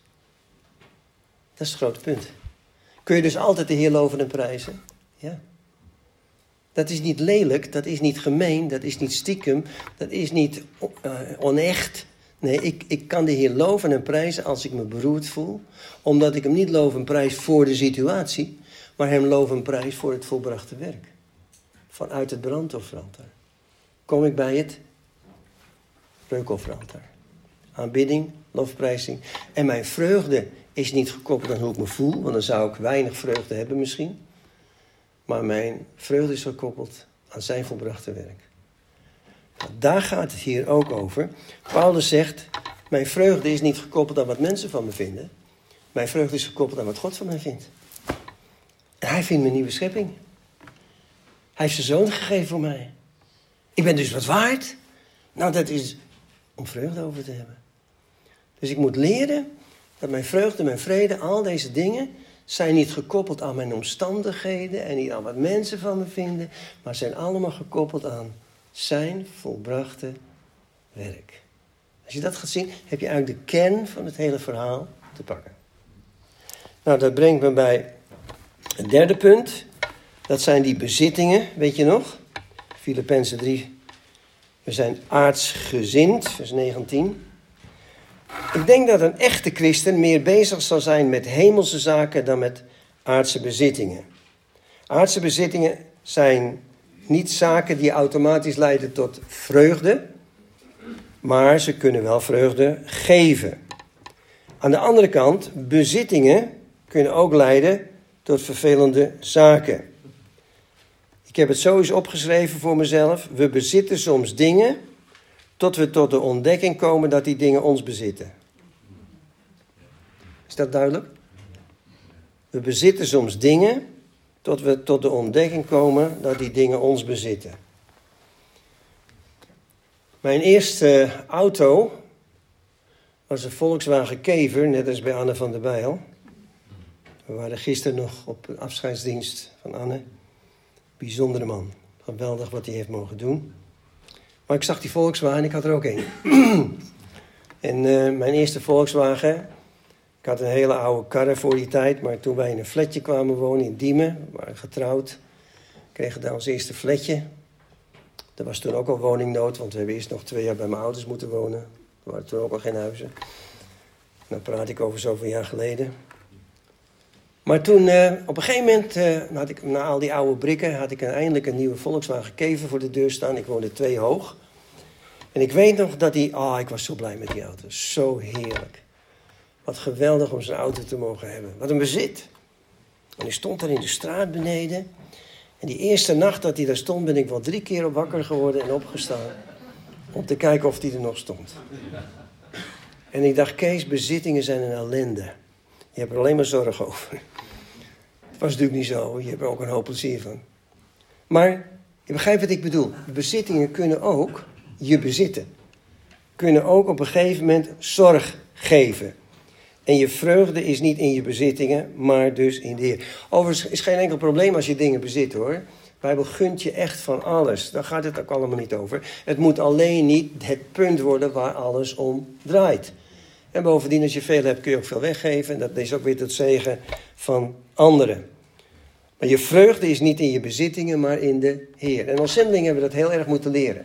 Dat is het grote punt. Kun je dus altijd de Heer loven en prijzen? Ja. Dat is niet lelijk, dat is niet gemeen, dat is niet stiekem, dat is niet uh, onecht. Nee, ik, ik kan de Heer loven en prijzen als ik me beroerd voel. Omdat ik hem niet loof en prijs voor de situatie, maar hem loof en prijs voor het volbrachte werk. Vanuit het brandofferaltaar. Kom ik bij het reukofferaltaar. Aanbidding, lofprijzing. En mijn vreugde is niet gekoppeld aan hoe ik me voel, want dan zou ik weinig vreugde hebben misschien. Maar mijn vreugde is gekoppeld aan zijn volbrachte werk. Daar gaat het hier ook over. Paulus zegt, mijn vreugde is niet gekoppeld aan wat mensen van me vinden. Mijn vreugde is gekoppeld aan wat God van mij vindt. En hij vindt me een nieuwe schepping. Hij heeft zijn zoon gegeven voor mij. Ik ben dus wat waard. Nou, dat is om vreugde over te hebben. Dus ik moet leren dat mijn vreugde, mijn vrede, al deze dingen zijn niet gekoppeld aan mijn omstandigheden en niet aan wat mensen van me vinden, maar zijn allemaal gekoppeld aan zijn volbrachte werk. Als je dat gaat zien, heb je eigenlijk de kern van het hele verhaal te pakken. Nou, dat brengt me bij het derde punt. Dat zijn die bezittingen, weet je nog? Filippenzen drie. We zijn aardsgezind, vers negentien. Ik denk dat een echte christen meer bezig zal zijn met hemelse zaken dan met aardse bezittingen. Aardse bezittingen zijn niet zaken die automatisch leiden tot vreugde, maar ze kunnen wel vreugde geven. Aan de andere kant, bezittingen kunnen ook leiden tot vervelende zaken. Ik heb het zo eens opgeschreven voor mezelf. We bezitten soms dingen tot we tot de ontdekking komen dat die dingen ons bezitten. Is dat duidelijk? We bezitten soms dingen tot we tot de ontdekking komen dat die dingen ons bezitten. Mijn eerste auto was een Volkswagen Kever, net als bij Anne van der Bijl. We waren gisteren nog op een afscheidsdienst van Anne. Bijzondere man. Geweldig wat hij heeft mogen doen. Maar ik zag die Volkswagen en ik had er ook een. En uh, mijn eerste Volkswagen. Ik had een hele oude karre voor die tijd. Maar toen wij in een flatje kwamen wonen in Diemen. We waren getrouwd. Kregen daar ons eerste flatje. Er was toen ook al woningnood. Want we hebben eerst nog twee jaar bij mijn ouders moeten wonen. Er waren toen ook al geen huizen. Dan praat ik over zoveel jaar geleden. Maar toen, uh, op een gegeven moment, uh, had ik, na al die oude brikken, had ik eindelijk een nieuwe Volkswagen Kever voor de deur staan. Ik woonde twee hoog. En ik weet nog dat die, ah, oh, ik was zo blij met die auto. Zo heerlijk. Wat geweldig om zo'n auto te mogen hebben. Wat een bezit. En ik stond daar in de straat beneden. En die eerste nacht dat hij daar stond, ben ik wel drie keer op wakker geworden en opgestaan. Om te kijken of die er nog stond. En ik dacht, Kees, bezittingen zijn een ellende. Je hebt er alleen maar zorg over. Het was natuurlijk niet zo. Je hebt er ook een hoop plezier van. Maar je begrijpt wat ik bedoel. Bezittingen kunnen ook je bezitten. Kunnen ook op een gegeven moment zorg geven. En je vreugde is niet in je bezittingen, maar dus in de Heer. Overigens is geen enkel probleem als je dingen bezit, hoor. De Bijbel gunt je echt van alles. Daar gaat het ook allemaal niet over. Het moet alleen niet het punt worden waar alles om draait. En bovendien, als je veel hebt, kun je ook veel weggeven. En dat is ook weer tot zegen van anderen. Maar je vreugde is niet in je bezittingen, maar in de Heer. En als zendelingen hebben we dat heel erg moeten leren.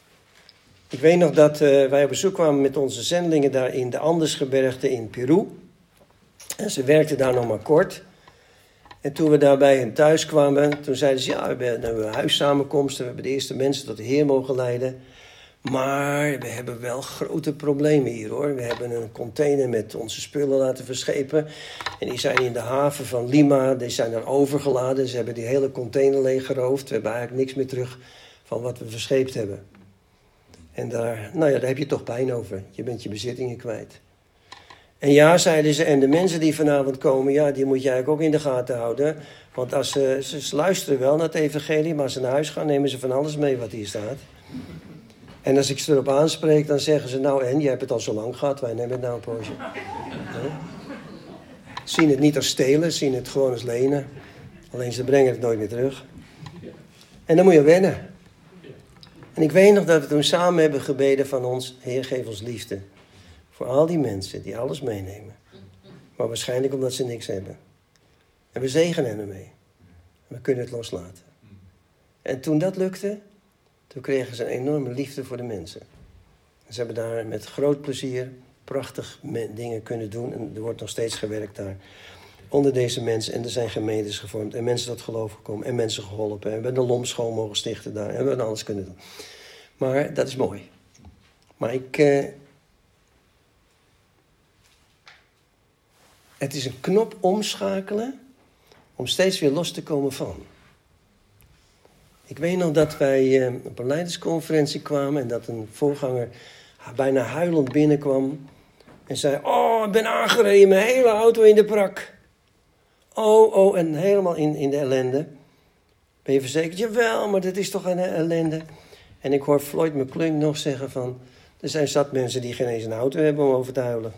Ik weet nog dat uh, wij op bezoek kwamen met onze zendelingen daar in de Andesgebergte in Peru. En ze werkten daar nog maar kort. En toen we daar bij hen thuis kwamen, toen zeiden ze, ja, we hebben een huissamenkomst. We hebben de eerste mensen tot de Heer mogen leiden. Maar we hebben wel grote problemen hier, hoor. We hebben een container met onze spullen laten verschepen. En die zijn in de haven van Lima, die zijn daar overgeladen. Ze hebben die hele container leeggeroofd. We hebben eigenlijk niks meer terug van wat we verscheept hebben. En daar, nou ja, daar heb je toch pijn over. Je bent je bezittingen kwijt. En ja, zeiden ze, en de mensen die vanavond komen, ja, die moet je eigenlijk ook in de gaten houden. Want als ze, ze luisteren wel naar het evangelie, maar als ze naar huis gaan, nemen ze van alles mee wat hier staat. En als ik ze erop aanspreek, dan zeggen ze, nou en, jij hebt het al zo lang gehad, wij nemen het nou een poosje. Ja. Zien het niet als stelen, zien het gewoon als lenen. Alleen ze brengen het nooit meer terug. En dan moet je wennen. En ik weet nog dat we toen samen hebben gebeden van ons, Heer, geef ons liefde. Voor al die mensen die alles meenemen. Maar waarschijnlijk omdat ze niks hebben. En we zegenen hen ermee. En we kunnen het loslaten. En toen dat lukte, toen kregen ze een enorme liefde voor de mensen. En ze hebben daar met groot plezier prachtig dingen kunnen doen. En er wordt nog steeds gewerkt daar. Onder deze mensen. En er zijn gemeentes gevormd. En mensen tot geloof gekomen. En mensen geholpen. En we hebben een lomschool mogen stichten daar. En we hebben alles kunnen doen. Maar dat is mooi. Maar ik... Uh, het is een knop omschakelen. Om steeds weer los te komen van. Ik weet nog dat wij uh, op een leidersconferentie kwamen. En dat een voorganger bijna huilend binnenkwam. En zei, oh, ik ben aangereden. Mijn hele auto in de prak. Oh, oh, en helemaal in, in de ellende. Ben je verzekerd? Jawel, maar dat is toch een ellende. En ik hoor Floyd McClung nog zeggen van... Er zijn zat mensen die geen eens een auto hebben om over te huilen.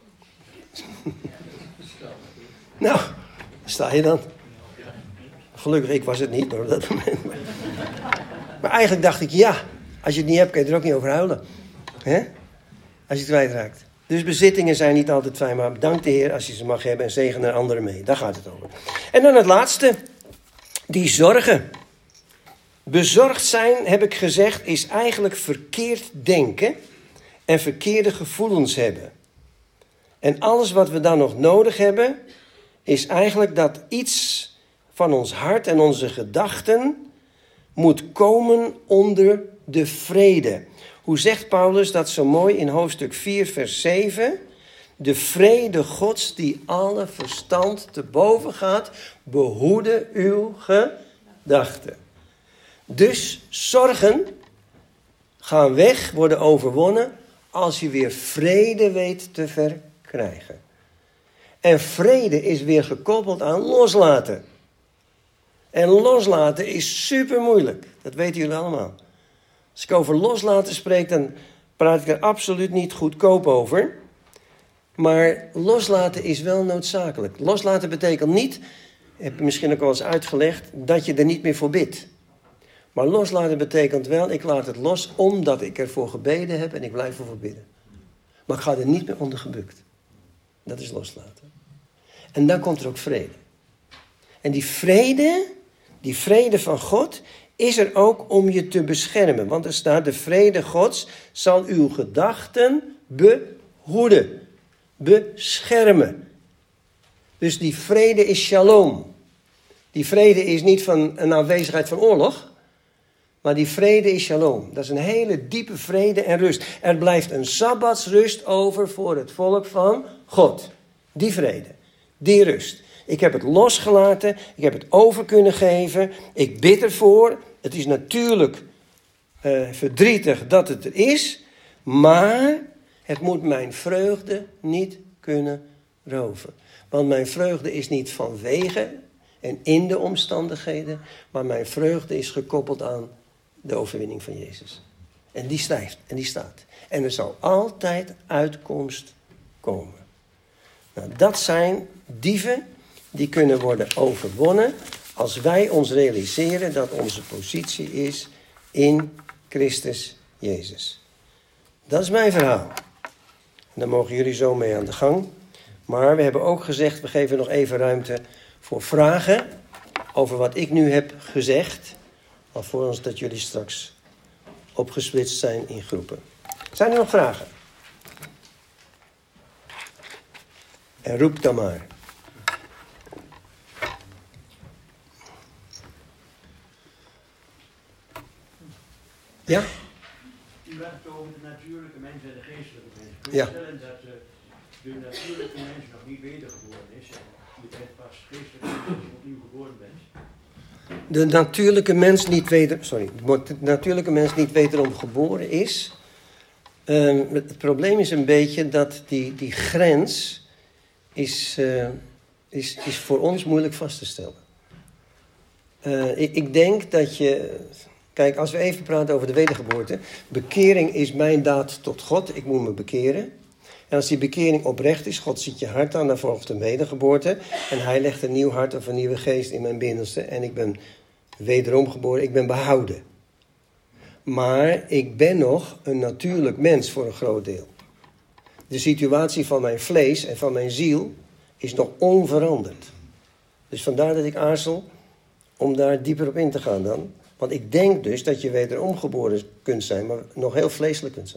Nou, daar sta je dan. Gelukkig, ik was het niet, maar op dat moment. Maar eigenlijk dacht ik, ja, als je het niet hebt, kan je er ook niet over huilen. Hè? Als je het kwijtraakt. Dus bezittingen zijn niet altijd fijn, maar bedank de Heer als je ze mag hebben en zegen er anderen mee. Daar gaat het over. En dan het laatste, die zorgen. Bezorgd zijn, heb ik gezegd, is eigenlijk verkeerd denken en verkeerde gevoelens hebben. En alles wat we dan nog nodig hebben, is eigenlijk dat iets van ons hart en onze gedachten moet komen onder de vrede. Hoe zegt Paulus dat zo mooi in hoofdstuk vier, vers zeven? De vrede Gods die alle verstand te boven gaat, behoede uw gedachten. Dus zorgen gaan weg, worden overwonnen, als je weer vrede weet te verkrijgen. En vrede is weer gekoppeld aan loslaten. En loslaten is super moeilijk. Dat weten jullie allemaal. Als ik over loslaten spreek, dan praat ik er absoluut niet goedkoop over. Maar loslaten is wel noodzakelijk. Loslaten betekent niet, heb ik misschien ook al eens uitgelegd, dat je er niet meer voor bidt. Maar loslaten betekent wel, ik laat het los omdat ik ervoor gebeden heb en ik blijf ervoor bidden. Maar ik ga er niet meer onder gebukt. Dat is loslaten. En dan komt er ook vrede. En die vrede, die vrede van God, is er ook om je te beschermen. Want er staat, de vrede Gods zal uw gedachten behoeden. Beschermen. Dus die vrede is shalom. Die vrede is niet van een aanwezigheid van oorlog. Maar die vrede is shalom. Dat is een hele diepe vrede en rust. Er blijft een sabbatsrust over voor het volk van God. Die vrede. Die rust. Ik heb het losgelaten. Ik heb het over kunnen geven. Ik bid ervoor. Het is natuurlijk uh, verdrietig dat het er is. Maar het moet mijn vreugde niet kunnen roven. Want mijn vreugde is niet vanwege en in de omstandigheden. Maar mijn vreugde is gekoppeld aan de overwinning van Jezus. En die stijgt en die staat. En er zal altijd uitkomst komen. Nou, dat zijn dieven die kunnen worden overwonnen als wij ons realiseren dat onze positie is in Christus Jezus. Dat is mijn verhaal. En daar mogen jullie zo mee aan de gang. Maar we hebben ook gezegd, we geven nog even ruimte voor vragen over wat ik nu heb gezegd. Alvorens dat jullie straks opgesplitst zijn in groepen. Zijn er nog vragen? En roep dan maar. Ja? U had het over de natuurlijke mens en de geestelijke mens. Kun je Ja. stellen dat uh, de natuurlijke mens nog niet wedergeboren is? En je bent pas geestelijk mens als je opnieuw geboren bent. De natuurlijke mens niet weder, sorry, de natuurlijke mens niet wederom geboren is. Uh, het probleem is een beetje dat die, die grens is, uh, is, is voor ons moeilijk vast te stellen. Uh, ik, ik denk dat je... Kijk, als we even praten over de wedergeboorte. Bekering is mijn daad tot God. Ik moet me bekeren. En als die bekering oprecht is, God ziet je hart aan, dan volgt een wedergeboorte. En hij legt een nieuw hart of een nieuwe geest in mijn binnenste. En ik ben wederom geboren, ik ben behouden. Maar ik ben nog een natuurlijk mens voor een groot deel. De situatie van mijn vlees en van mijn ziel is nog onveranderd. Dus vandaar dat ik aarzel om daar dieper op in te gaan dan. Want ik denk dus dat je wederom geboren kunt zijn, maar nog heel vleeselijk kunt zijn.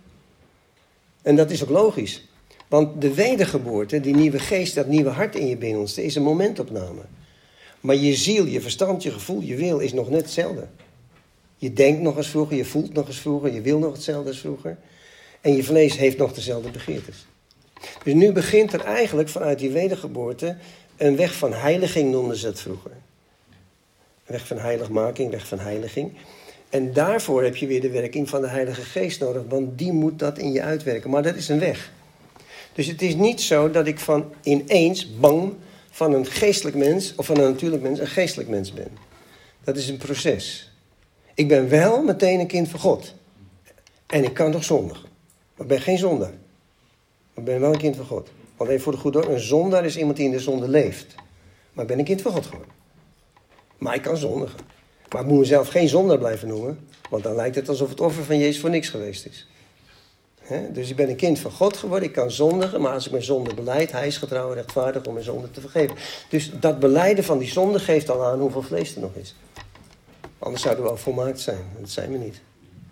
En dat is ook logisch. Want de wedergeboorte, die nieuwe geest, dat nieuwe hart in je binnenste, is een momentopname. Maar je ziel, je verstand, je gevoel, je wil is nog net hetzelfde. Je denkt nog als vroeger, je voelt nog als vroeger, je wil nog hetzelfde als vroeger. En je vlees heeft nog dezelfde begeertes. Dus nu begint er eigenlijk vanuit die wedergeboorte een weg van heiliging, noemden ze het vroeger. Een weg van heiligmaking, weg van heiliging. En daarvoor heb je weer de werking van de Heilige Geest nodig, want die moet dat in je uitwerken. Maar dat is een weg. Dus het is niet zo dat ik van ineens bang van een geestelijk mens, of van een natuurlijk mens, een geestelijk mens ben. Dat is een proces. Ik ben wel meteen een kind van God. En ik kan toch zondigen. Maar ik ben geen zondaar. Maar ik ben wel een kind van God. Want even voor de goede orde, een zondaar is iemand die in de zonde leeft. Maar ik ben een kind van God geworden. Maar ik kan zondigen. Maar ik moet mezelf geen zondaar blijven noemen. Want dan lijkt het alsof het offer van Jezus voor niks geweest is. He? Dus ik ben een kind van God geworden. Ik kan zondigen. Maar als ik mijn zonde belijd, hij is getrouw en rechtvaardig om mijn zonde te vergeven. Dus dat belijden van die zonde geeft al aan hoeveel vlees er nog is. Anders zouden we al volmaakt zijn. Dat zijn we niet.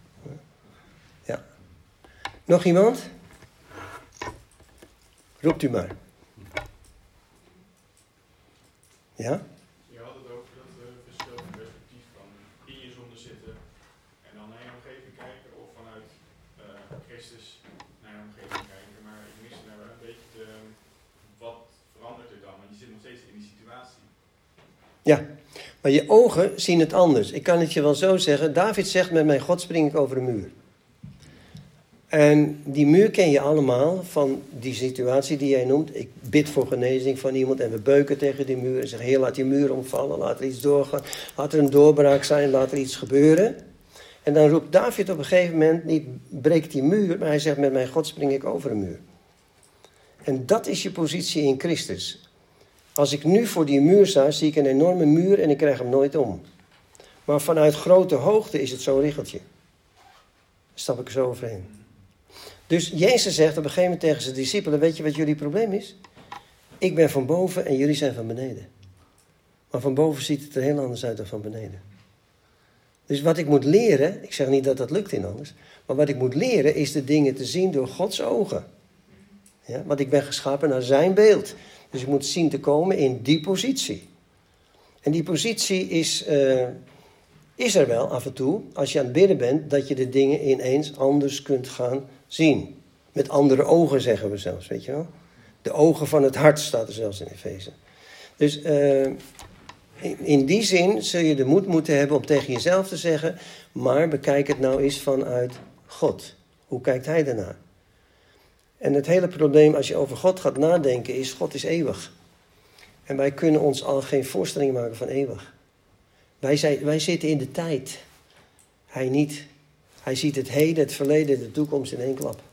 Ja. Nog iemand? Roept u maar. Ja? Je had het over dat uh, verschil van perspectief van in je zonde zitten en dan naar je omgeving kijken of vanuit uh, Christus naar je omgeving kijken. Maar ik mis daar wel een beetje de, wat verandert er dan? Want je zit nog steeds in die situatie. Ja, Maar je ogen zien het anders. Ik kan het je wel zo zeggen. David zegt, met mijn God spring ik over een muur. En die muur ken je allemaal van die situatie die jij noemt. Ik bid voor genezing van iemand en we beuken tegen die muur. En zeggen, Heer, laat die muur omvallen, laat er iets doorgaan. Laat er een doorbraak zijn, laat er iets gebeuren. En dan roept David op een gegeven moment, niet breekt die muur, maar hij zegt, met mijn God spring ik over een muur. En dat is je positie in Christus. Als ik nu voor die muur sta, zie ik een enorme muur en ik krijg hem nooit om. Maar vanuit grote hoogte is het zo'n richeltje. Stap ik er zo overheen. Dus Jezus zegt op een gegeven moment tegen zijn discipelen, weet je wat jullie probleem is? Ik ben van boven en jullie zijn van beneden. Maar van boven ziet het er heel anders uit dan van beneden. Dus wat ik moet leren, ik zeg niet dat dat lukt in anders, maar wat ik moet leren is de dingen te zien door Gods ogen. Ja, want ik ben geschapen naar zijn beeld. Dus ik moet zien te komen in die positie. En die positie is, uh, is er wel af en toe, als je aan het bidden bent, dat je de dingen ineens anders kunt gaan zien. Met andere ogen zeggen we zelfs, weet je wel. De ogen van het hart staat er zelfs in Efeze. Dus uh, in, in die zin zul je de moed moeten hebben om tegen jezelf te zeggen, maar bekijk het nou eens vanuit God. Hoe kijkt hij daarnaar? En het hele probleem als je over God gaat nadenken is, God is eeuwig. En wij kunnen ons al geen voorstelling maken van eeuwig. Wij, zijn, wij zitten in de tijd. Hij niet. Hij ziet het heden, het verleden, de toekomst in één klap.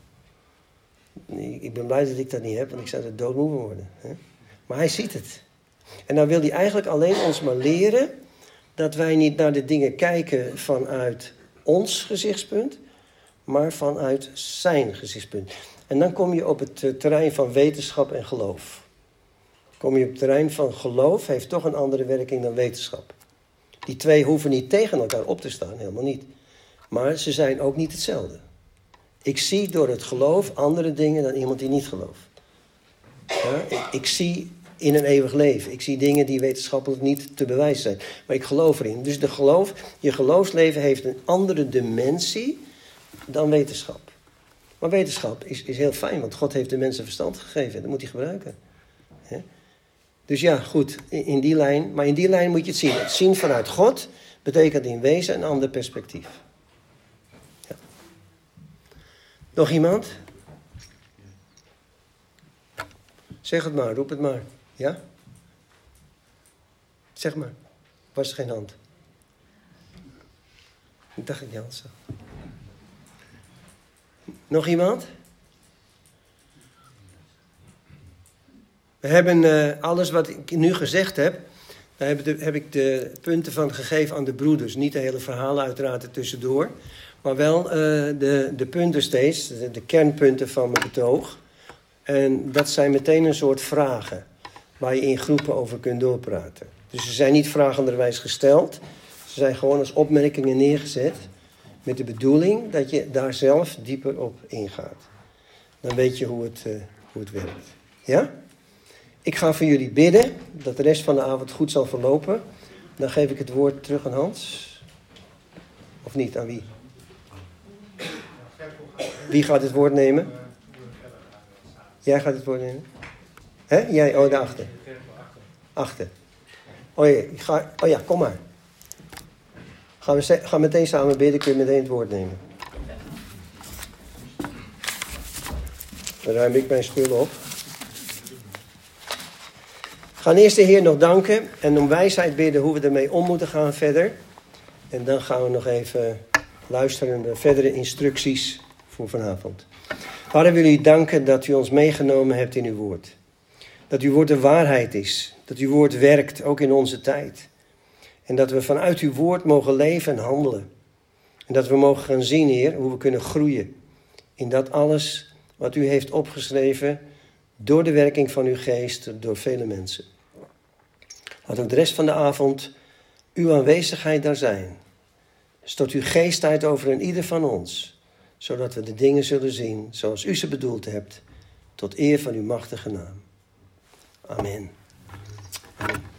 Ik ben blij dat ik dat niet heb, want ik zou er doodmoe van worden. Hè? Maar hij ziet het. En dan wil hij eigenlijk alleen ons maar leren dat wij niet naar de dingen kijken vanuit ons gezichtspunt, maar vanuit zijn gezichtspunt. En dan kom je op het terrein van wetenschap en geloof. Kom je op het terrein van geloof, heeft toch een andere werking dan wetenschap. Die twee hoeven niet tegen elkaar op te staan, helemaal niet. Maar ze zijn ook niet hetzelfde. Ik zie door het geloof andere dingen dan iemand die niet gelooft. Ja, ik, ik zie in een eeuwig leven. Ik zie dingen die wetenschappelijk niet te bewijzen zijn. Maar ik geloof erin. Dus de geloof, je geloofsleven heeft een andere dimensie dan wetenschap. Maar wetenschap is, is heel fijn, want God heeft de mensen verstand gegeven. Dat moet hij gebruiken. He? Dus ja, goed, in, in die lijn. Maar in die lijn moet je het zien. Het zien vanuit God betekent in wezen een ander perspectief. Ja. Nog iemand? Zeg het maar, roep het maar. Ja? Zeg maar. Was er geen hand? Ik dacht ik niet anders. Nog iemand? We hebben uh, alles wat ik nu gezegd heb, daar heb, de, heb ik de punten van gegeven aan de broeders. Niet de hele verhalen uiteraard ertussendoor, maar wel uh, de, de punten steeds, de, de kernpunten van mijn betoog. En dat zijn meteen een soort vragen waar je in groepen over kunt doorpraten. Dus ze zijn niet vragenderwijs gesteld, ze zijn gewoon als opmerkingen neergezet met de bedoeling dat je daar zelf dieper op ingaat. Dan weet je hoe het, uh, hoe het werkt. Ja? Ik ga voor jullie bidden dat de rest van de avond goed zal verlopen. Dan geef ik het woord terug aan Hans. Of niet, aan wie? Wie gaat het woord nemen? Jij gaat het woord nemen? Hè? Jij, oh, daarachter. Achter. Oh ja, ik ga, oh ja, kom maar. Gaan we gaan meteen samen bidden, kun je meteen het woord nemen. Dan ruim ik mijn spullen op. We gaan eerst de Heer nog danken en om wijsheid bidden hoe we ermee om moeten gaan verder. En dan gaan we nog even luisteren naar verdere instructies voor vanavond. Vader, wil u danken dat u ons meegenomen hebt in uw woord. Dat uw woord de waarheid is. Dat uw woord werkt, ook in onze tijd. En dat we vanuit uw woord mogen leven en handelen. En dat we mogen gaan zien, Heer, hoe we kunnen groeien. In dat alles wat u heeft opgeschreven door de werking van uw geest, door vele mensen. Laat ook de rest van de avond uw aanwezigheid daar zijn. Stort uw geest uit over een ieder van ons. Zodat we de dingen zullen zien zoals u ze bedoeld hebt. Tot eer van uw machtige naam. Amen. Amen.